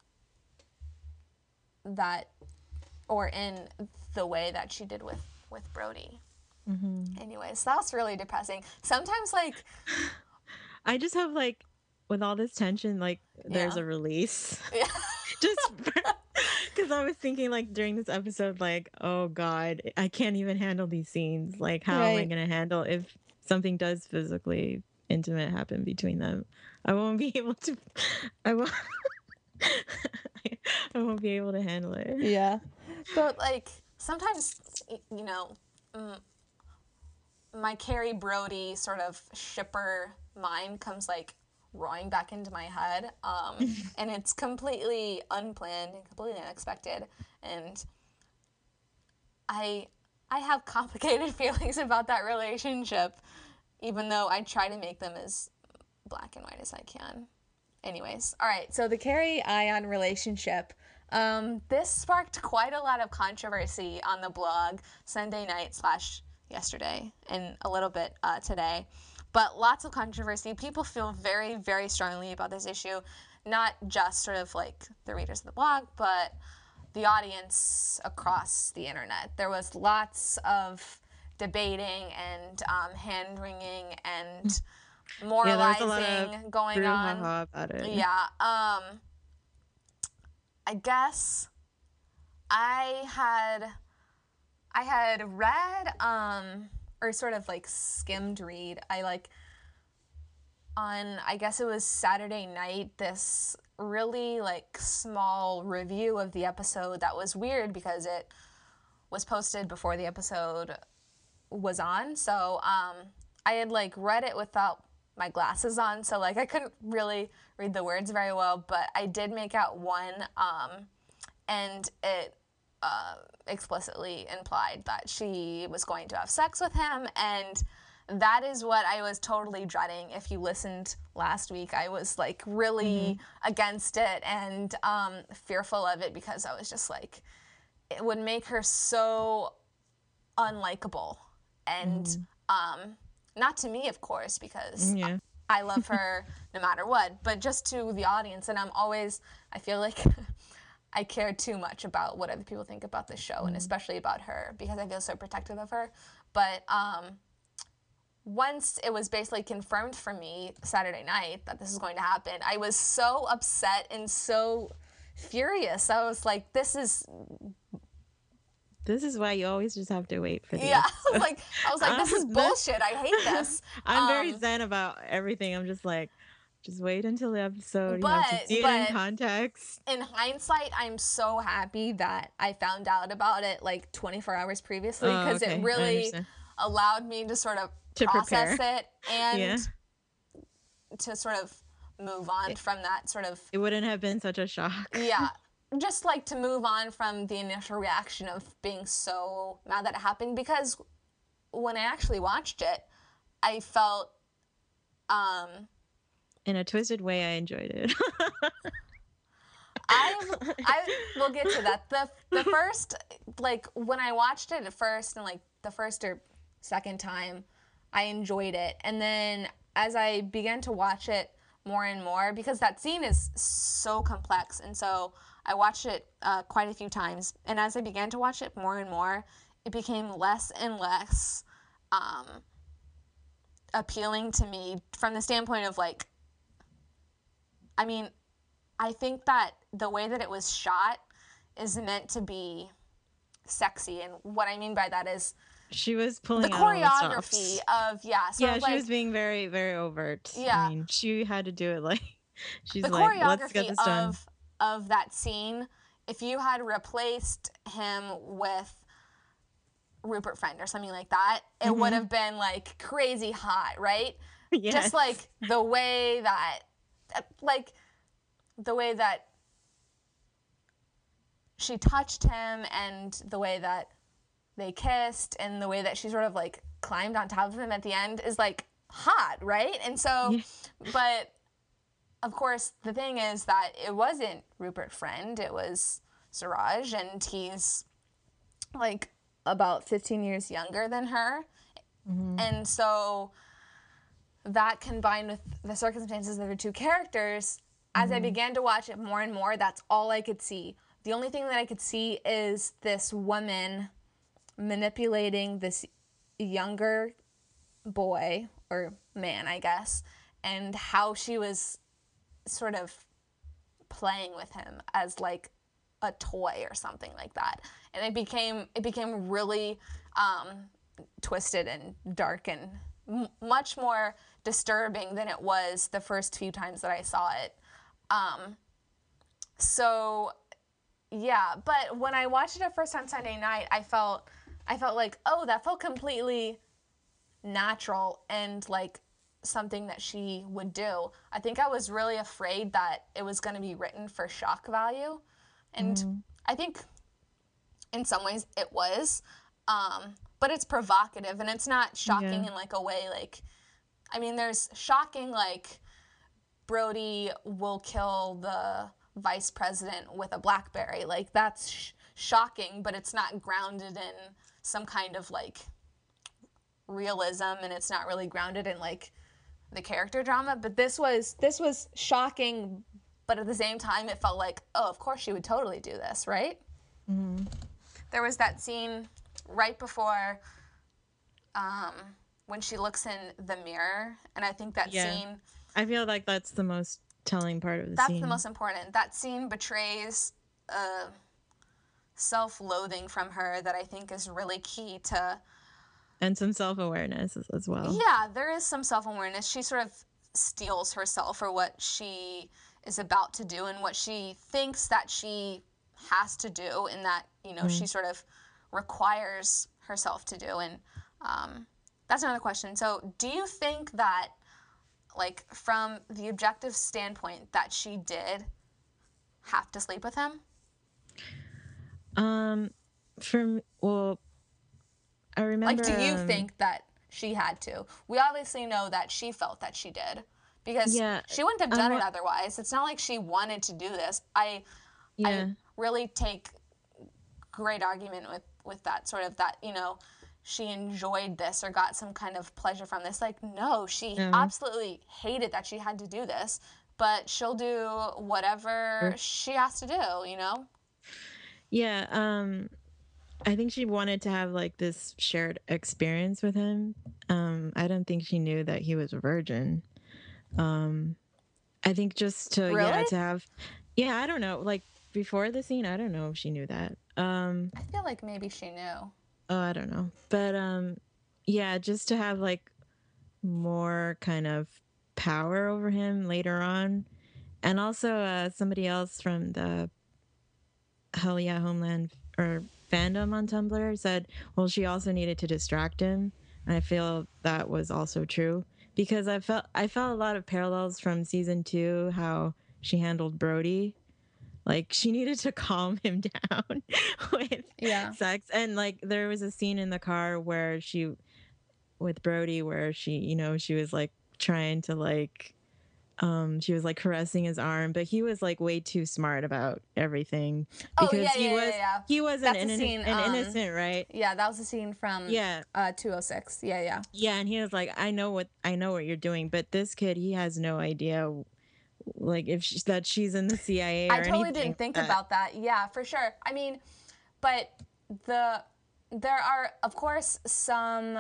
that, or in the way that she did with Brody. Anyways, that's really depressing. Sometimes, like, I just have, like, with all this tension, like, there's a release. Yeah. Just because I was thinking, like, during this episode, like, oh God, I can't even handle these scenes. Like, how am I going to handle if something does physically intimate happen between them? I won't be able to. I won't be able to handle it. Yeah, but, like, sometimes, you know, my Carrie Brody sort of shipper mind comes, like, roaring back into my head, and it's completely unplanned and completely unexpected, and I have complicated feelings about that relationship, even though I try to make them as black and white as I can. Anyways, all right, so the Carrie Ion relationship, This sparked quite a lot of controversy on the blog Sunday night / yesterday and a little bit today. But lots of controversy. People feel very, very strongly about this issue, not just sort of like the readers of the blog, but the audience across the internet. There was lots of debating and hand-wringing and moralizing going on. About it. Yeah. I guess I had read or sort of like skimmed read. I guess it was Saturday night, this really like small review of the episode that was weird because it was posted before the episode was on. So I had like read it without my glasses on, so like I couldn't really read the words very well, but I did make out one, and it explicitly implied that she was going to have sex with him, and that is what I was totally dreading. If you listened last week, I was like really against it and fearful of it because I was just like, it would make her so unlikable, and not to me, of course, because I love her no matter what, but just to the audience. And I feel like I care too much about what other people think about this show, and especially about her, because I feel so protective of her. But once it was basically confirmed for me Saturday night that this is going to happen, I was so upset and so furious. I was like, this is why you always just have to wait for the episode. I was like, this is bullshit. I hate this. I'm very zen about everything. I'm just like, just wait until the episode. You have to see it in context. In hindsight, I'm so happy that I found out about it like 24 hours previously, because it really allowed me to sort of process it and to sort of move on from that sort of... It wouldn't have been such a shock. Yeah. Just like to move on from the initial reaction of being so mad that it happened, because when I actually watched it, I felt in a twisted way I enjoyed it. I will get to that. The first, like when I watched it at first, and like the first or second time, I enjoyed it, and then as I began to watch it more and more, because that scene is so complex, and so I watched it quite a few times, and as I began to watch it more and more, it became less and less appealing to me from the standpoint of like, I mean, I think that the way that it was shot is meant to be sexy, and what I mean by that is she was pulling the choreography of she was being very, very overt. Yeah, I mean, she had to do it like she's the like, let's get this done. Of that scene, if you had replaced him with Rupert Friend or something like that, it would have been like crazy hot, right? Yes. Just like the way that she touched him, and the way that they kissed, and the way that she sort of like climbed on top of him at the end is like hot, right? And so, but of course, the thing is that it wasn't Rupert Friend, it was Suraj, and he's like about 15 years younger than her. And so that, combined with the circumstances of the two characters, as I began to watch it more and more, that's all I could see. The only thing that I could see is this woman manipulating this younger boy, or man, I guess, and how she was sort of playing with him as like a toy or something like that. And it became really twisted and dark and much more disturbing than it was the first few times that I saw it. So yeah, but when I watched it at first on Sunday night, I felt like, oh, that felt completely natural and like something that she would do. I think I was really afraid that it was going to be written for shock value, and I think in some ways it was, but it's provocative, and it's not shocking in like a way like, I mean, there's shocking like Brody will kill the vice president with a BlackBerry. Like, that's shocking, but it's not grounded in some kind of like realism, and it's not really grounded in like the character drama. But this was shocking, but at the same time it felt like, oh, of course she would totally do this, right? Mm-hmm. There was that scene right before when she looks in the mirror, and I think that scene, I feel like that's the most telling part of the that's scene. the most important. That scene betrays self-loathing from her that I think is really key to, and some self-awareness as well. Yeah, there is some self-awareness. She sort of steels herself for what she is about to do and what she thinks that she has to do, and that, she sort of requires herself to do. And that's another question. So do you think that, like, from the objective standpoint, that she did have to sleep with him? Well, I remember. Like, do you think that she had to? We obviously know that she felt that she did, because she wouldn't have done it otherwise. It's not like she wanted to do this. I really take great argument with that sort of, that, she enjoyed this or got some kind of pleasure from this. Like, no, she absolutely hated that she had to do this, but she'll do whatever she has to do, Yeah, I think she wanted to have like this shared experience with him. I don't think she knew that he was a virgin. I think just to to have, I don't know, like before the scene, I don't know if she knew that. I feel like maybe she knew. Oh, I don't know, but just to have like more kind of power over him later on, and also somebody else from the Hell Yeah Homeland or fandom on Tumblr said, well, she also needed to distract him. And I feel that was also true, because I felt a lot of parallels from season 2, how she handled Brody. Like, she needed to calm him down with sex. And like, there was a scene in the car where with Brody, where she was like trying to like, she was like caressing his arm, but he was like way too smart about everything, because he was an innocent, right? Yeah, that was a scene from 206. Yeah, and he was like, I know what you're doing, but this kid, he has no idea, like, that she's in the CIA. I totally didn't think about that. Yeah, for sure. I mean, but there are, of course, some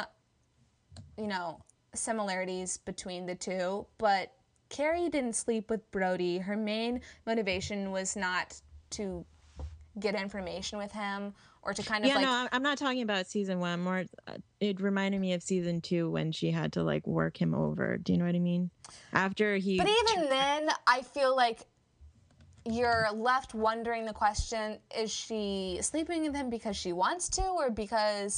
similarities between the two, but Carrie didn't sleep with Brody. Her main motivation was not to get information with him or to kind of no, I'm not talking about season 1. More, it reminded me of season 2 when she had to like work him over. Do you know what I mean? But even then, I feel like you're left wondering the question: is she sleeping with him because she wants to, or because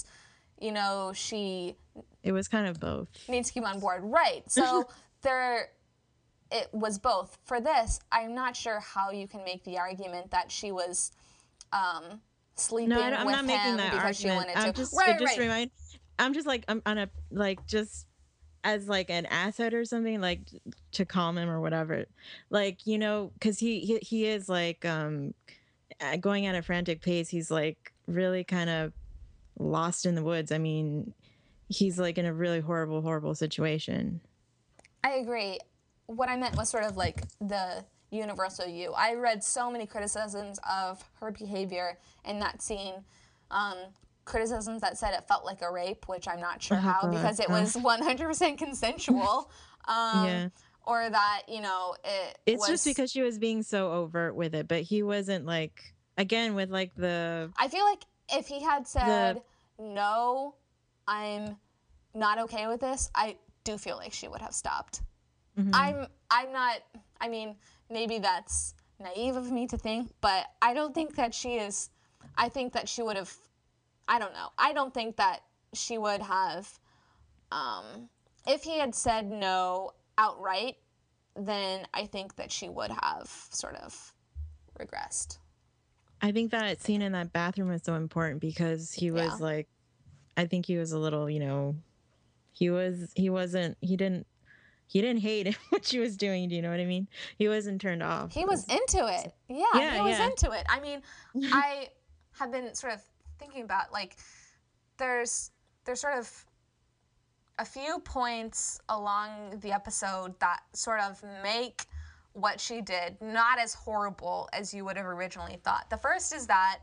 she? It was kind of both. Needs to keep on board, right? So it was both. For this, I'm not sure how you can make the argument that she was sleeping with him because she wanted to. I'm just like, I'm on a, like, just as like an asset or something, like to calm him or whatever, like, because he is like going at a frantic pace. He's like really kind of lost in the woods. I mean, he's like in a really horrible situation. I agree. What I meant was sort of like the universal you. I read so many criticisms of her behavior in that scene. Criticisms that said it felt like a rape, which I'm not sure how, because it was 100% consensual. Or that, it's just because she was being so overt with it, but he wasn't, like, again, with like the... I feel like if he had said, no, I'm not okay with this, I do feel like she would have stopped. Mm-hmm. I'm not, I mean, maybe that's naive of me to think, but I don't think that she is. I think that she would have, I don't know. I don't think that she would have, if he had said no outright, then I think that she would have sort of regressed. I think that scene in that bathroom was so important, because he was like, I think he was a little, he didn't he didn't hate what she was doing. Do you know what I mean? He wasn't turned off. He was into it. Yeah, he Yeah, was yeah. into it. I mean, I have been sort of thinking about, like, there's sort of a few points along the episode that sort of make what she did not as horrible as you would have originally thought. The first is that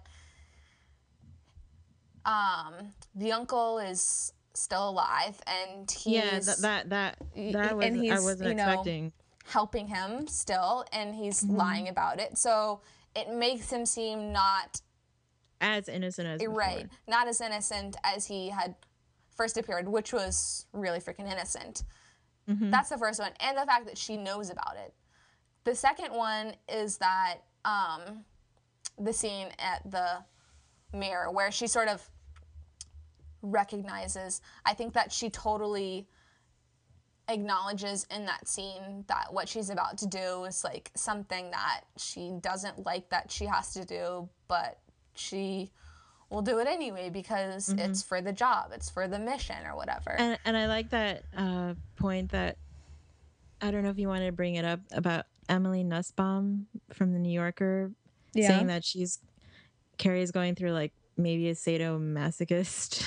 the uncle is still alive, and he's that was, and he's I wasn't expecting. helping him still, and he's lying about it. So it makes him seem not as innocent as before. right, not as innocent as he had first appeared, which was really freaking innocent. That's the first one, and the fact that she knows about it. The second one is that the scene at the mirror where she sort of recognizes, I think that she totally acknowledges in that scene that what she's about to do is like something that she doesn't like that she has to do, but she will do it anyway because it's for the job, it's for the mission or whatever. And I like that point that, I don't know if you wanted to bring it up, about Emily Nussbaum from The New Yorker, saying that Carrie's going through like maybe a sadomasochist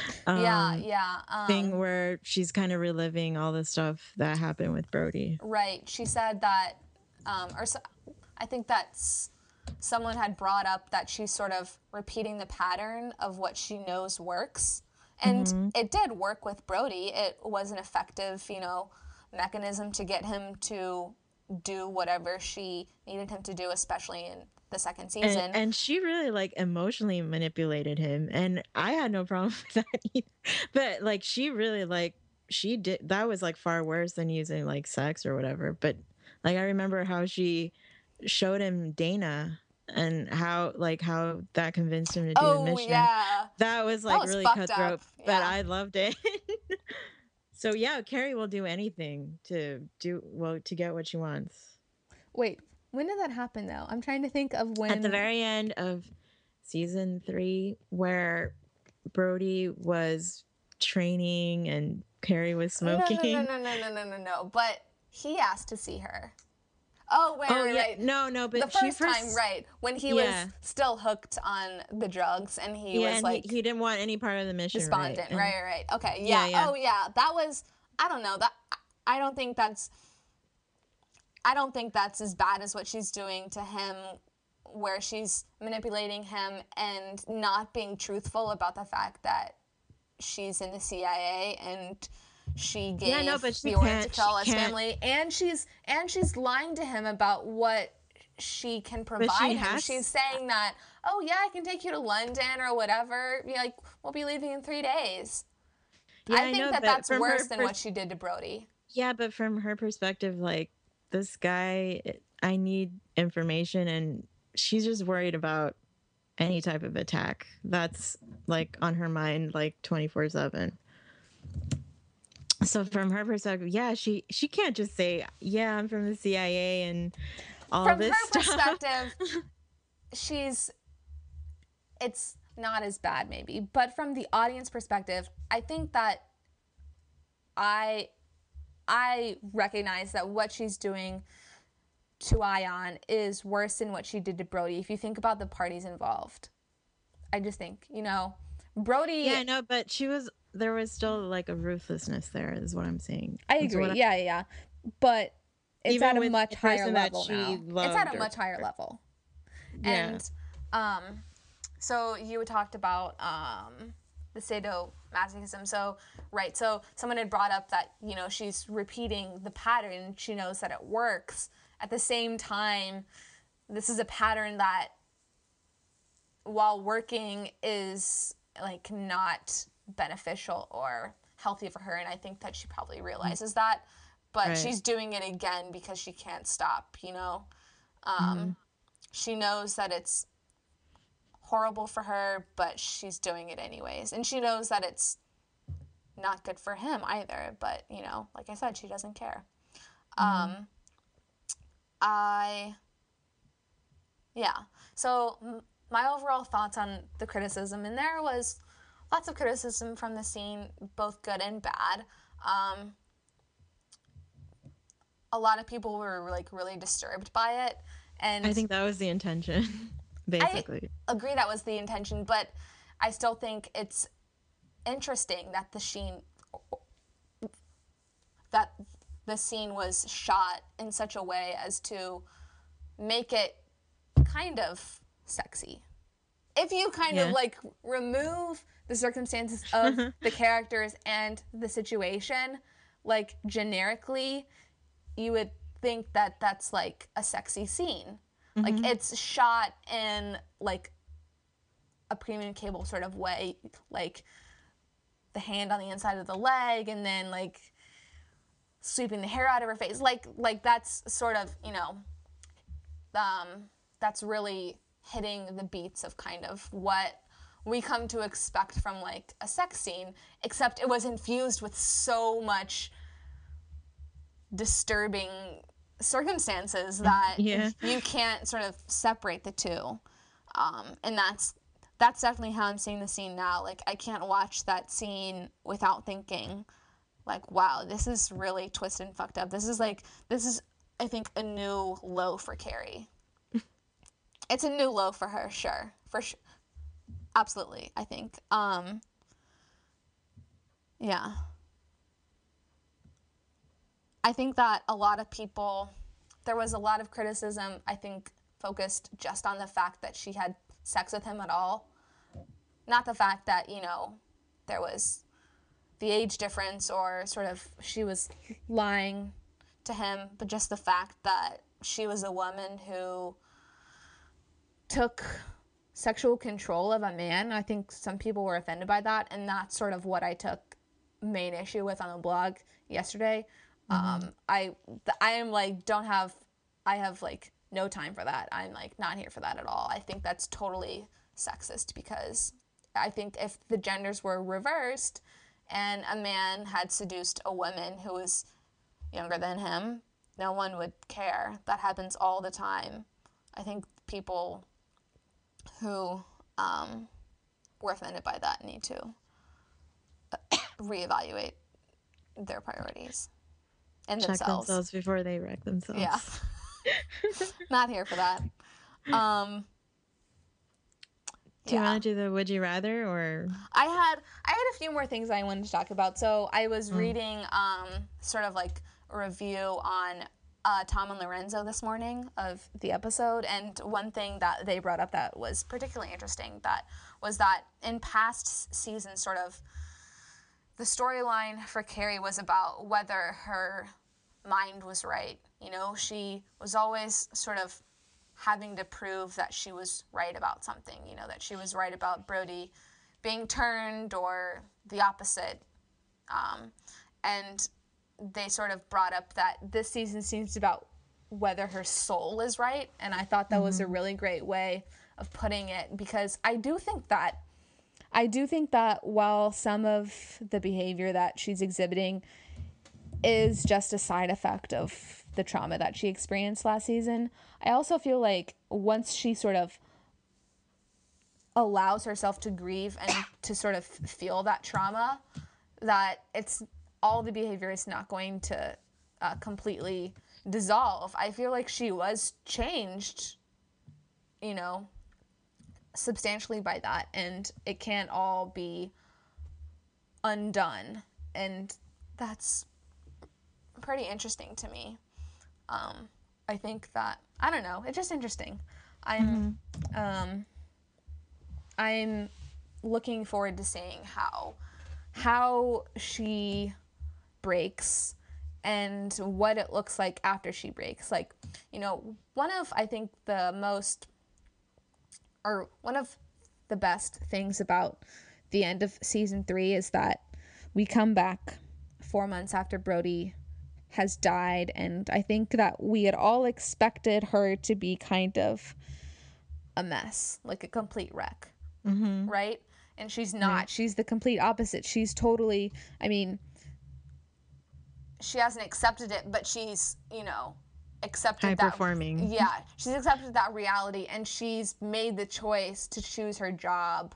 thing where she's kind of reliving all the stuff that happened with Brody. Right. She said that, I think that's someone had brought up that she's sort of repeating the pattern of what she knows works. And it did work with Brody. It was an effective, mechanism to get him to do whatever she needed him to do, especially in the second season. And she really like emotionally manipulated him, and I had no problem with that either. But like she really like she did that was like far worse than using like sex or whatever. But like I remember how she showed him Dana and how that convinced him to do the mission. Yeah. That was like really cutthroat, yeah. but I loved it. So yeah, Carrie will do anything to get what she wants. Wait, when did that happen though? I'm trying to think of when. At the very end of season 3, where Brody was training and Carrie was smoking. No. But he asked to see her. Oh, right. No, but the first time, right, when he was still hooked on the drugs, and he was like, he didn't want any part of the mission. Despondent, right. Okay, yeah. Oh, yeah. That was, I don't know. I don't think that's as bad as what she's doing to him, where she's manipulating him and not being truthful about the fact that she's in the CIA and she gave the order to kill his family, and she's lying to him about what she can provide him. She's saying that, oh yeah, I can take you to London or whatever. Like, we'll be leaving in 3 days. Yeah, I think that's worse than what she did to Brody. Yeah, but from her perspective, like, this guy, I need information, and she's just worried about any type of attack. That's like on her mind, like 24/7. So from her perspective, yeah, she can't just say, yeah, I'm from the CIA and all this stuff. From her perspective, it's not as bad maybe. But from the audience perspective, I think that I recognize that what she's doing to Ion is worse than what she did to Brody. If you think about the parties involved, I just think, Brody. Yeah, no, but there was still like a ruthlessness there, is what I'm saying. I agree. Yeah. But it's at a much higher level now. It's at a much higher level. Yeah. And so you talked about the sadomasochism. So, right. So someone had brought up that, she's repeating the pattern. She knows that it works. At the same time, this is a pattern that, while working, is like not beneficial or healthy for her, and I think that she probably realizes that, but she's doing it again because she can't stop. She knows that it's horrible for her, but she's doing it anyways, and she knows that it's not good for him either, but like I said, she doesn't care. So my overall thoughts on the criticism, and there was lots of criticism from the scene, both good and bad. a lot of people were like really disturbed by it. And I think that was the intention, basically. I agree that was the intention, but I still think it's interesting that the scene was shot in such a way as to make it kind of sexy. If you kind of like remove the circumstances of the characters and the situation, like generically, you would think that that's like a sexy scene. Like it's shot in like a premium cable sort of way, like the hand on the inside of the leg and then like sweeping the hair out of her face. Like that's sort of, you know, that's really hitting the beats of kind of what we come to expect from like a sex scene, except it was infused with so much disturbing circumstances that you can't sort of separate the two. And that's definitely how I'm seeing the scene now. Like, I can't watch that scene without thinking, like, wow, this is really twisted and fucked up. This is, I think, a new low for Carrie. It's a new low for her, sure. For sure. Absolutely, I think. Yeah. I think that a lot of people, there was a lot of criticism, I think, focused just on the fact that she had sex with him at all. Not the fact that, you know, there was the age difference or sort of she was lying to him, but just the fact that she was a woman who took sexual control of a man. I think some people were offended by that, and that's sort of what I took main issue with on the blog yesterday. I am like, I have like no time for that. I'm like not here for that at all. I think that's totally sexist, because I think if the genders were reversed and a man had seduced a woman who was younger than him, no one would care. That happens all the time. I think people who were offended by that need to reevaluate their priorities and check themselves before they wreck themselves. Yeah. Not here for that. Do you want to do the would you rather, or? I had a few more things I wanted to talk about. So I was reading sort of like a review on Tom and Lorenzo this morning of the episode, and one thing that they brought up that was particularly interesting was that in past seasons, sort of the storyline for Carrie was about whether her mind was right. You know, she was always sort of having to prove that she was right about something, you know, that she was right about Brody being turned or the opposite. And they sort of brought up that this season seems about whether her soul is right. And I thought that was a really great way of putting it, because I do think that while some of the behavior that she's exhibiting is just a side effect of the trauma that she experienced last season, I also feel like once she sort of allows herself to grieve and to sort of feel that trauma, that it's all the behavior is not going to completely dissolve. I feel like she was changed, you know, substantially by that, and it can't all be undone, and that's pretty interesting to me. I think that, I don't know, it's just interesting. I'm looking forward to seeing how she breaks and what it looks like after she breaks. Like, you know, one of the best things about the end of season 3 is that we come back 4 months after Brody has died, and I think that we had all expected her to be kind of a mess, like a complete wreck, right? And she's not. Right. She's the complete opposite. She's totally, I mean, she hasn't accepted it, but she's, you know, accepted that. High performing. Yeah, she's accepted that reality, and she's made the choice to choose her job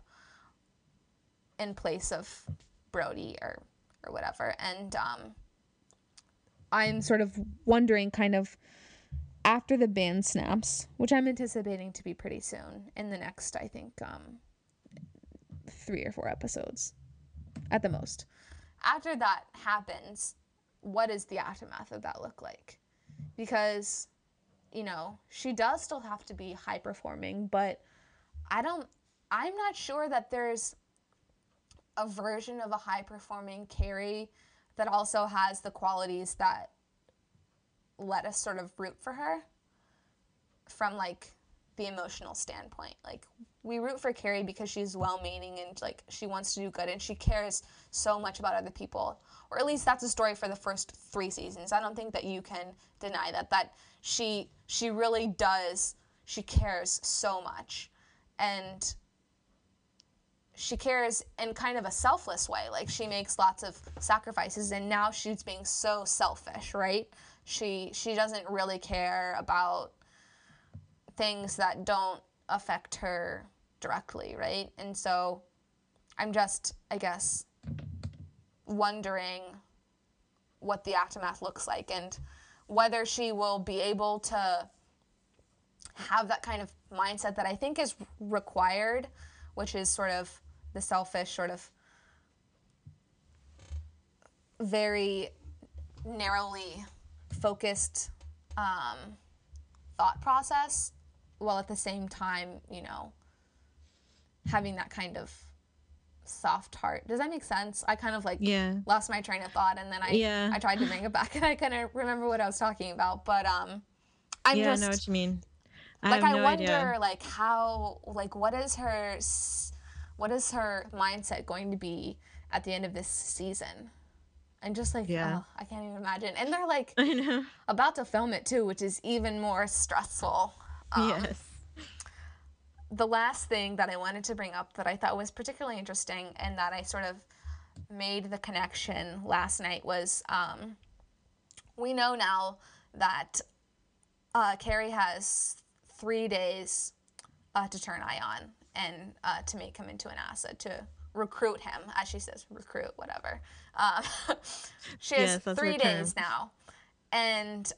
in place of Brody or whatever. And I'm sort of wondering kind of after the ban snaps, which I'm anticipating to be pretty soon in the next, I think, 3 or 4 episodes at the most. After that happens, what does the aftermath of that look like? Because, you know, she does still have to be high performing, but I'm not sure that there's a version of a high performing Carrie that also has the qualities that let us sort of root for her from like the emotional standpoint. Like, we root for Carrie because she's well-meaning and like she wants to do good and she cares so much about other people, or at least that's a story for the first 3 seasons. I don't think that you can deny that she really does. She cares so much, and she cares in kind of a selfless way. Like, she makes lots of sacrifices, and now she's being so selfish, right? She doesn't really care about things that don't affect her directly, right? And so I'm just, I guess, wondering what the aftermath looks like and whether she will be able to have that kind of mindset that I think is required, which is sort of the selfish, sort of very narrowly focused thought process, while at the same time, you know, having that kind of soft heart. Does that make sense? I kind of like lost my train of thought, and then I tried to bring it back, and I couldn't remember what I was talking about. But I know what you mean. I wonder like how, like, what is her mindset going to be at the end of this season? And just like, oh, I can't even imagine. And they're like, I know, about to film it too, which is even more stressful. Yes. The last thing that I wanted to bring up that I thought was particularly interesting and that I sort of made the connection last night was we know now that Carrie has 3 days to turn Ion and to make him into an asset, to recruit him, as she says, recruit, whatever. She has 3 days now. And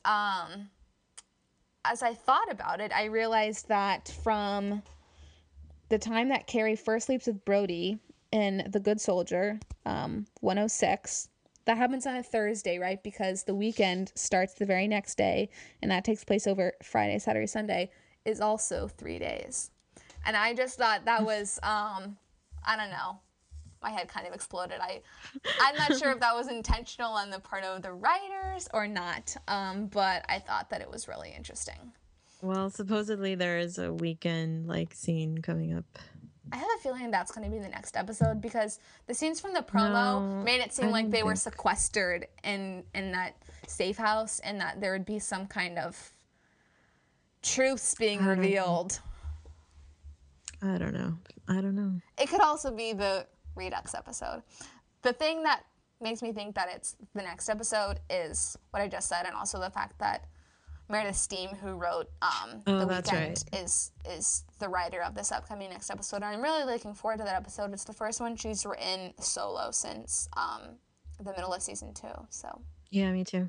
as I thought about it, I realized that from the time that Carrie first sleeps with Brody in The Good Soldier, 106, that happens on a Thursday, right? Because the weekend starts the very next day, and that takes place over Friday, Saturday, Sunday, is also 3 days. And I just thought that was, I don't know, my head kind of exploded. I'm not sure if that was intentional on the part of the writers or not, but I thought that it was really interesting. Well, supposedly there is a weekend like scene coming up. I have a feeling that's going to be the next episode, because the scenes from the promo made it seem like they were sequestered in that safe house, and that there would be some kind of truths being revealed. I don't know. It could also be the Redux episode. The thing that makes me think that it's the next episode is what I just said, and also the fact that Meredith Steam, who wrote The Weekend, is the writer of this upcoming next episode. And I'm really looking forward to that episode. It's the first one she's written solo since the middle of season 2. So yeah, me too.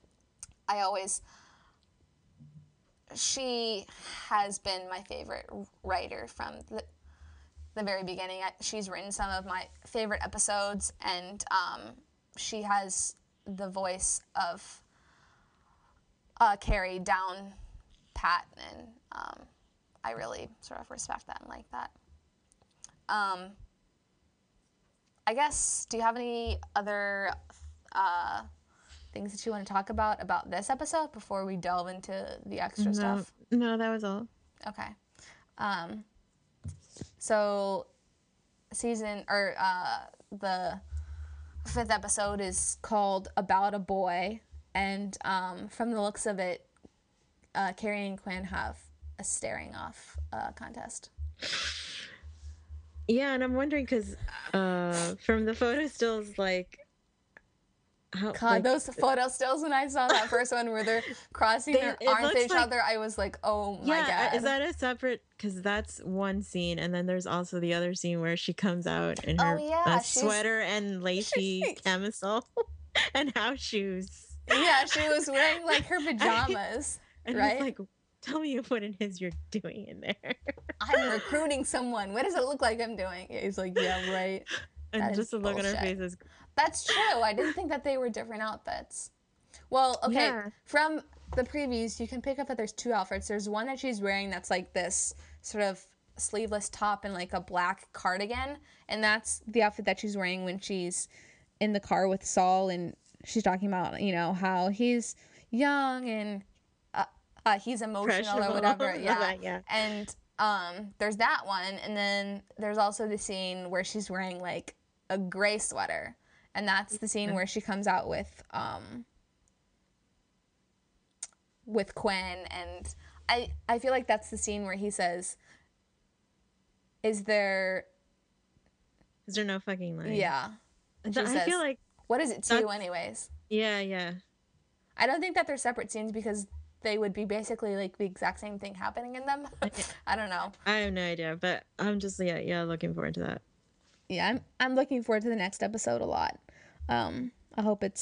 She has been my favorite writer from the very beginning. She's written some of my favorite episodes, and she has the voice of Carrie down pat, and I really sort of respect that and like that. I guess, do you have any other things that you want to talk about this episode before we delve into the extra stuff? No, that was all. Okay. So the 5th episode is called About a Boy, and from the looks of it, Carrie and Quinn have a staring off contest. Yeah, and I'm wondering because from the photo stills, like, those photo stills, when I saw that first one where they're crossing their arms to each other, I was like, oh my God. Is that a separate, because that's one scene, and then there's also the other scene where she comes out in her sweater and lacy camisole and house shoes. Yeah, she was wearing like her pajamas, And right? he's like, tell me what it is you're doing in there. I'm recruiting someone. What does it look like I'm doing? He's like, yeah, right. And That just is the look on her bullshit. face is, That's true. I didn't think that they were different outfits. Well, okay, yeah. from the previews, you can pick up that there's two outfits. There's one that she's wearing that's like this sort of sleeveless top and like a black cardigan, and that's the outfit that she's wearing when she's in the car with Saul, and she's talking about, how he's young and he's emotional or whatever. Yeah. Yeah. And there's that one, and then there's also the scene where she's wearing like a gray sweater, and that's the scene where she comes out with Quinn, and I feel like that's the scene where he says, is there no fucking line? Yeah. And I feel like, what is it to you anyways? yeah. I don't think that they're separate scenes because they would be basically like the exact same thing happening in them. I don't know. I have no idea, but I'm just looking forward to that. Yeah, I'm looking forward to the next episode a lot. I hope it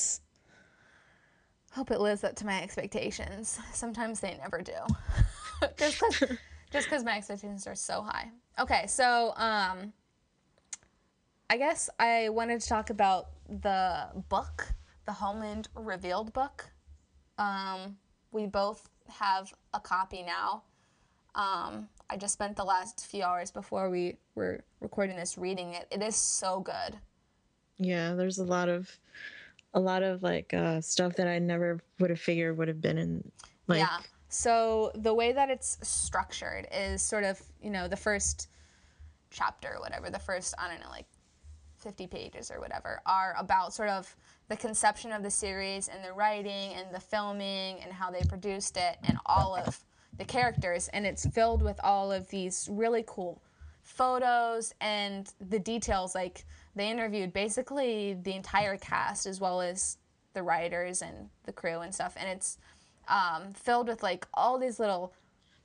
lives up to my expectations. Sometimes they never do. just because my expectations are so high. Okay, so I guess I wanted to talk about the book, the Homeland Revealed book. We both have a copy now. I just spent the last few hours before we were recording this reading it. It is so good. Yeah, there's a lot of like stuff that I never would have figured would have been in. Like, yeah. So the way that it's structured is sort of, the first chapter or whatever, the first, I don't know, like 50 pages or whatever, are about sort of the conception of the series and the writing and the filming and how they produced it and all of the characters. And it's filled with all of these really cool photos and the details. Like, they interviewed basically the entire cast as well as the writers and the crew and stuff. And it's filled with like all these little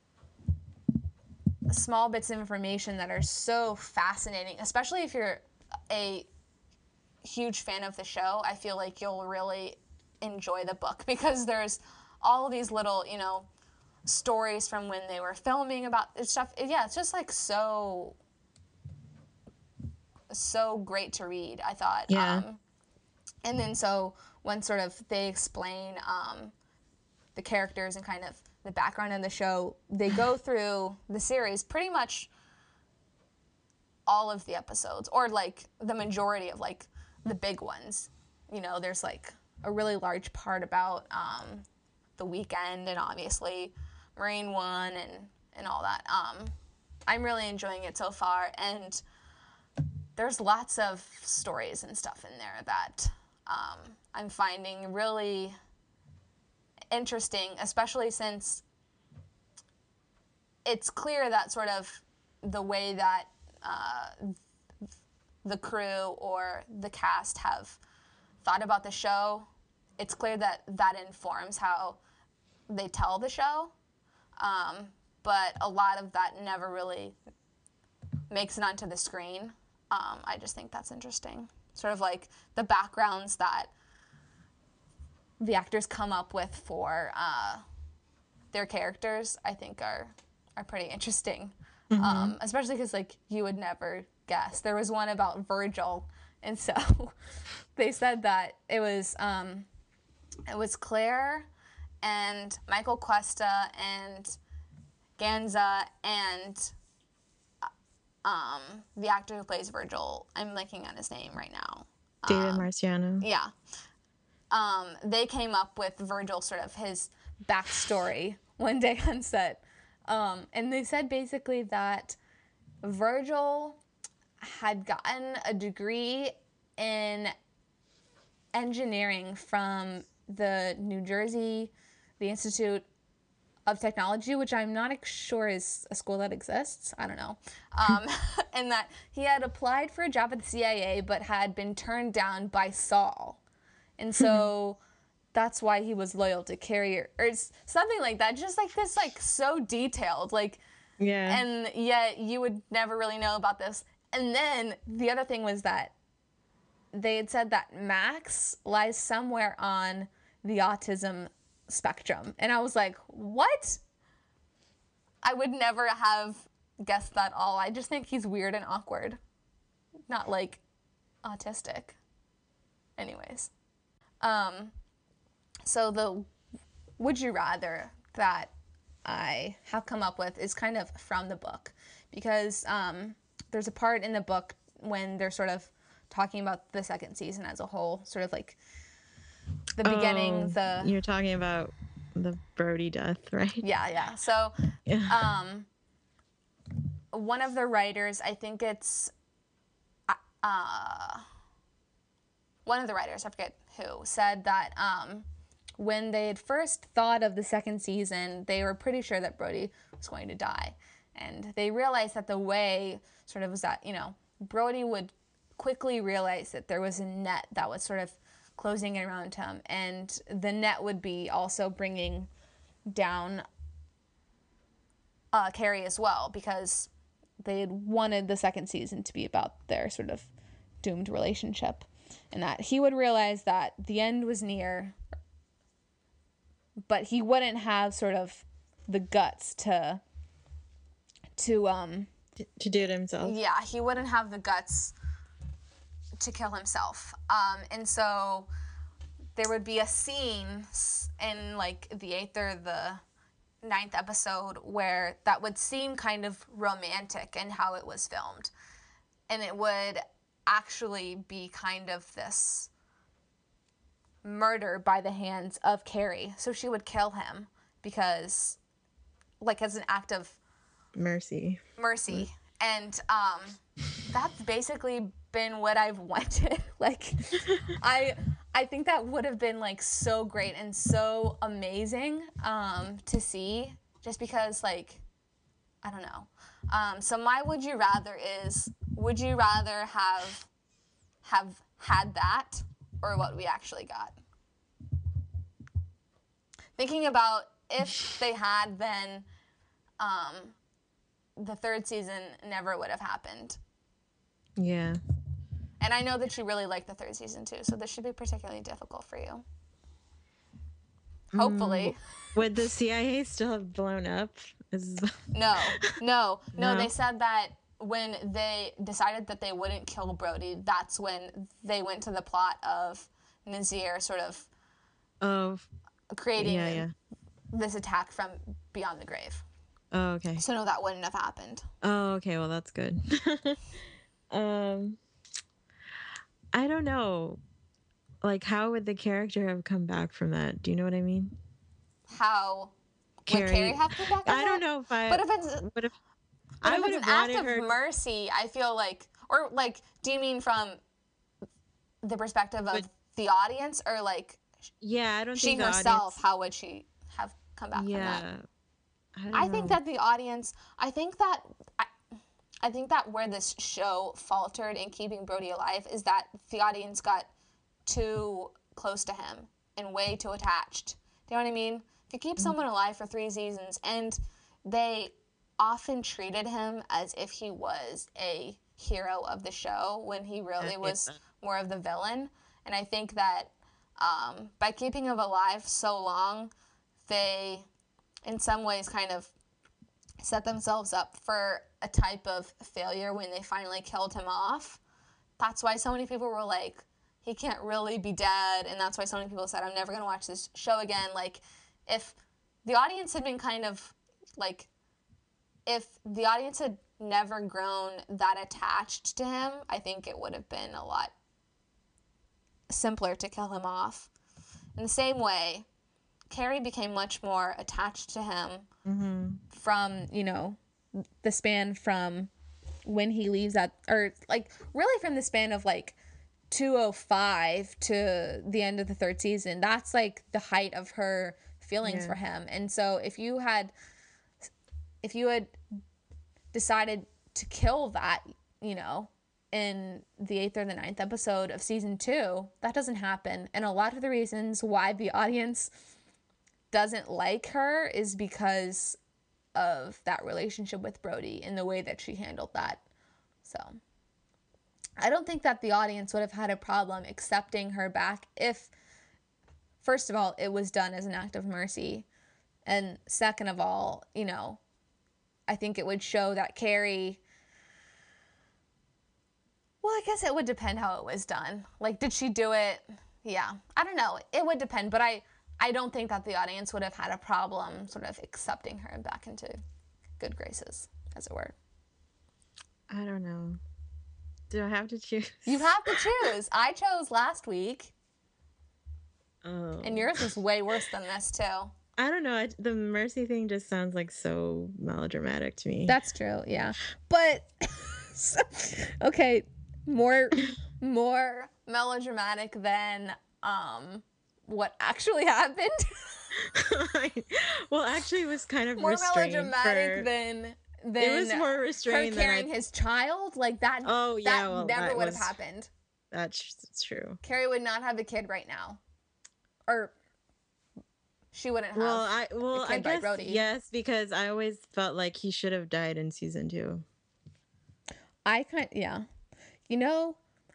small bits of information that are so fascinating, especially if you're a huge fan of the show. I feel like you'll really enjoy the book because there's all of these little, stories from when they were filming about this stuff. Yeah, it's just like so great to read, I thought. Yeah. And then so when sort of they explain the characters and kind of the background of the show, they go through the series pretty much all of the episodes, or like the majority of like the big ones. There's like a really large part about the weekend and obviously Marine One and all that. I'm really enjoying it so far, and there's lots of stories and stuff in there that I'm finding really interesting, especially since it's clear that sort of the way that the crew or the cast have thought about the show, it's clear that that informs how they tell the show. But a lot of that never really makes it onto the screen. I just think that's interesting. Sort of like the backgrounds that the actors come up with for their characters, I think are pretty interesting. Especially because like you would never guess. There was one about Virgil, and so they said that it was Claire and Michael Cuesta and Ganza and the actor who plays Virgil. I'm blanking on his name right now. David Marciano. Yeah. They came up with Virgil, sort of his backstory one day on set. And they said basically that Virgil had gotten a degree in engineering from the Institute of Technology, which I'm not sure is a school that exists. I don't know. And that he had applied for a job at the CIA but had been turned down by Saul. And so that's why he was loyal to Carrier, or something like that. Just like this, like so detailed, like, yeah. And yet you would never really know about this. And then the other thing was that they had said that Max lies somewhere on the autism spectrum. And I was like, what? I would never have guessed that all. I just think he's weird and awkward, not like autistic. Anyways, so the would you rather that I have come up with is kind of from the book, because there's a part in the book when they're sort of talking about the second season as a whole, sort of like the beginning, You're talking about the Brody death, right? Yeah. So, one of the writers, I think it's, one of the writers, I forget who, said that when they had first thought of the second season, they were pretty sure that Brody was going to die. And they realized that the way sort of was that, Brody would quickly realize that there was a net that was sort of closing in around him, and the net would be also bringing down Carrie as well, because they had wanted the second season to be about their sort of doomed relationship, and that he would realize that the end was near, but he wouldn't have sort of the guts to do it himself. Yeah, he wouldn't have the guts to kill himself. And so there would be a scene in like the 8th or the 9th episode where that would seem kind of romantic in how it was filmed. And it would actually be kind of this murder by the hands of Carrie. So she would kill him because, like, as an act of mercy. And that's basically been what I've wanted. Like, I think that would have been like so great and so amazing to see, just because, like, I don't know. So my would you rather is, would you rather have had that or what we actually got? Thinking about if they had, then the third season never would have happened. Yeah. And I know that you really like the third season too, so this should be particularly difficult for you. Hopefully. Would the CIA still have blown up? No. They said that when they decided that they wouldn't kill Brody, that's when they went to the plot of Nazir sort of creating this attack from beyond the grave. Oh, okay. So no, that wouldn't have happened. Oh, okay. Well, that's good. I don't know. Like, how would the character have come back from that? Do you know what I mean? How would Carrie have come back from I don't know if I... But if it's an act of mercy, I feel like... Or, like, do you mean from the perspective of the audience? Or, like... Yeah, I don't think she herself, how would she have come back from that? I think that the audience... I think that where this show faltered in keeping Brody alive is that the audience got too close to him and way too attached. Do you know what I mean? If you keep someone alive for 3 seasons, and they often treated him as if he was a hero of the show when he really was more of the villain. And I think that by keeping him alive so long, they, in some ways, kind of set themselves up for a type of failure when they finally killed him off. That's why so many people were like, he can't really be dead, and that's why so many people said, I'm never going to watch this show again. Like, if the audience had been kind of, like, if the audience had never grown that attached to him, I think it would have been a lot simpler to kill him off. In the same way, Carrie became much more attached to him from, the span from when he leaves that, or like really from the span of like 205 to the end of the third season. That's like the height of her feelings for him. And so if you had decided to kill that, in the 8th or the 9th episode of season 2, that doesn't happen. And a lot of the reasons why the audience doesn't like her is because of that relationship with Brody and the way that she handled that. So I don't think that the audience would have had a problem accepting her back if first of all, it was done as an act of mercy. And second of all, you know, I think it would show that Carrie, well, I guess it would depend how it was done. Like, did she do it? Yeah, I don't know. It would depend, but I don't think that the audience would have had a problem sort of accepting her back into good graces, as it were. I don't know. Do I have to choose? You have to choose. I chose last week. Oh. And yours is way worse than this, too. I don't know. The mercy thing just sounds like so melodramatic to me. That's true, yeah. But, okay, more melodramatic than what actually happened. Well, actually, it was kind of more restrained. Melodramatic than it was more restrained her carrying his child. Like that. Oh yeah, that well, never would have happened. That's true. Carrie would not have a kid right now, or she wouldn't have. I guess yes, because I always felt like he should have died in season 2. Yeah, you know,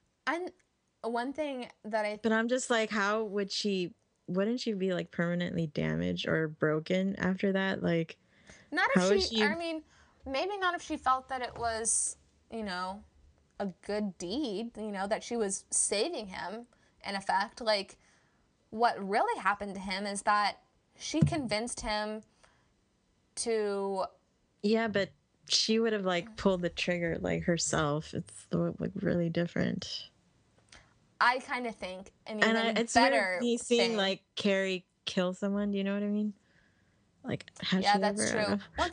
one thing that But I'm just like, how would she? Wouldn't she be like permanently damaged or broken after that? Like, not if she. I mean, maybe not if she felt that it was, you know, a good deed. You know, that she was saving him. In effect, like, what really happened to him is that she convinced him to. Yeah, but she would have like pulled the trigger like herself. It's like really different. I kind of think an even it's better weird seeing like Carrie kill someone. Do you know what I mean? Like, yeah, that's true. One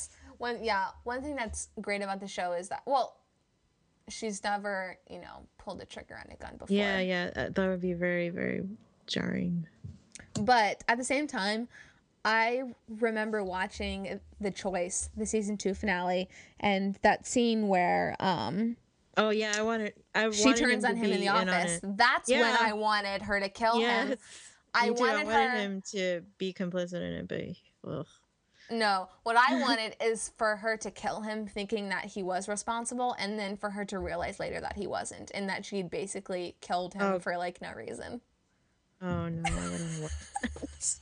thing that's great about the show is that, well, she's never, you know, pulled the trigger on a gun before. Yeah, that would be very, very jarring. But at the same time, I remember watching The Choice, the season 2 finale, and that scene where oh yeah, I wanted she turns on him in the office. That's when I wanted her to kill him. I wanted him to be complicit in it, but ugh. No, what I wanted is for her to kill him thinking that he was responsible, and then for her to realize later that he wasn't, and that she'd basically killed him for like no reason. Oh no, I wouldn't want that.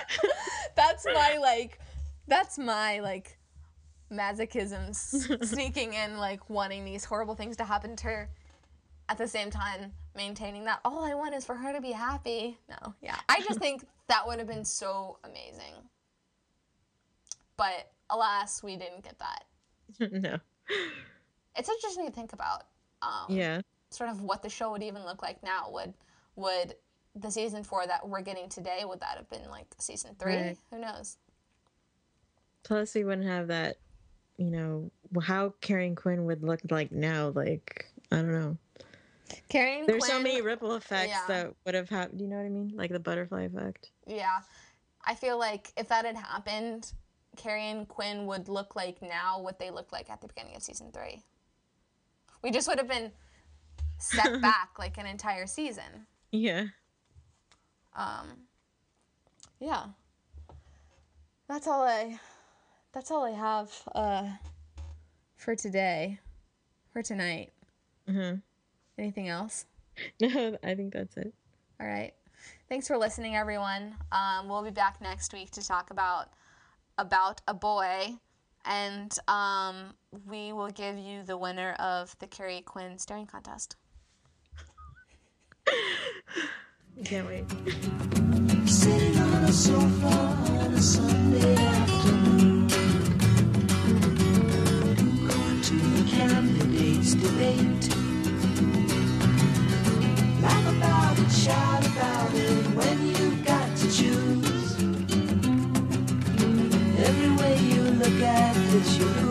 That's my masochism sneaking in, like wanting these horrible things to happen to her, at the same time maintaining that all I want is for her to be happy. No, yeah. I just think that would have been so amazing. But alas, we didn't get that. No. It's interesting to think about. Yeah. Sort of what the show would even look like now. Would the season 4 that we're getting today, would that have been like season 3? Right. Who knows? Plus, we wouldn't have that, you know, how Carrie Quinn would look like now. Like, I don't know. There's so many ripple effects that would have happened. You know what I mean? Like the butterfly effect. Yeah. I feel like if that had happened, Carrie and Quinn would look like now what they looked like at the beginning of season 3. We just would have been set back like an entire season. Yeah. Yeah. That's all I have for today. For tonight. Mm-hmm. Anything else? No, I think that's it. All right. Thanks for listening, everyone. We'll be back next week to talk about a boy, and we will give you the winner of the Carrie Quinn staring contest. Can't wait. Sitting on a sofa on a Sunday afternoon, going to the candidates' debate. Laugh about it, shout about it when you've got to choose. Every way you look at it, you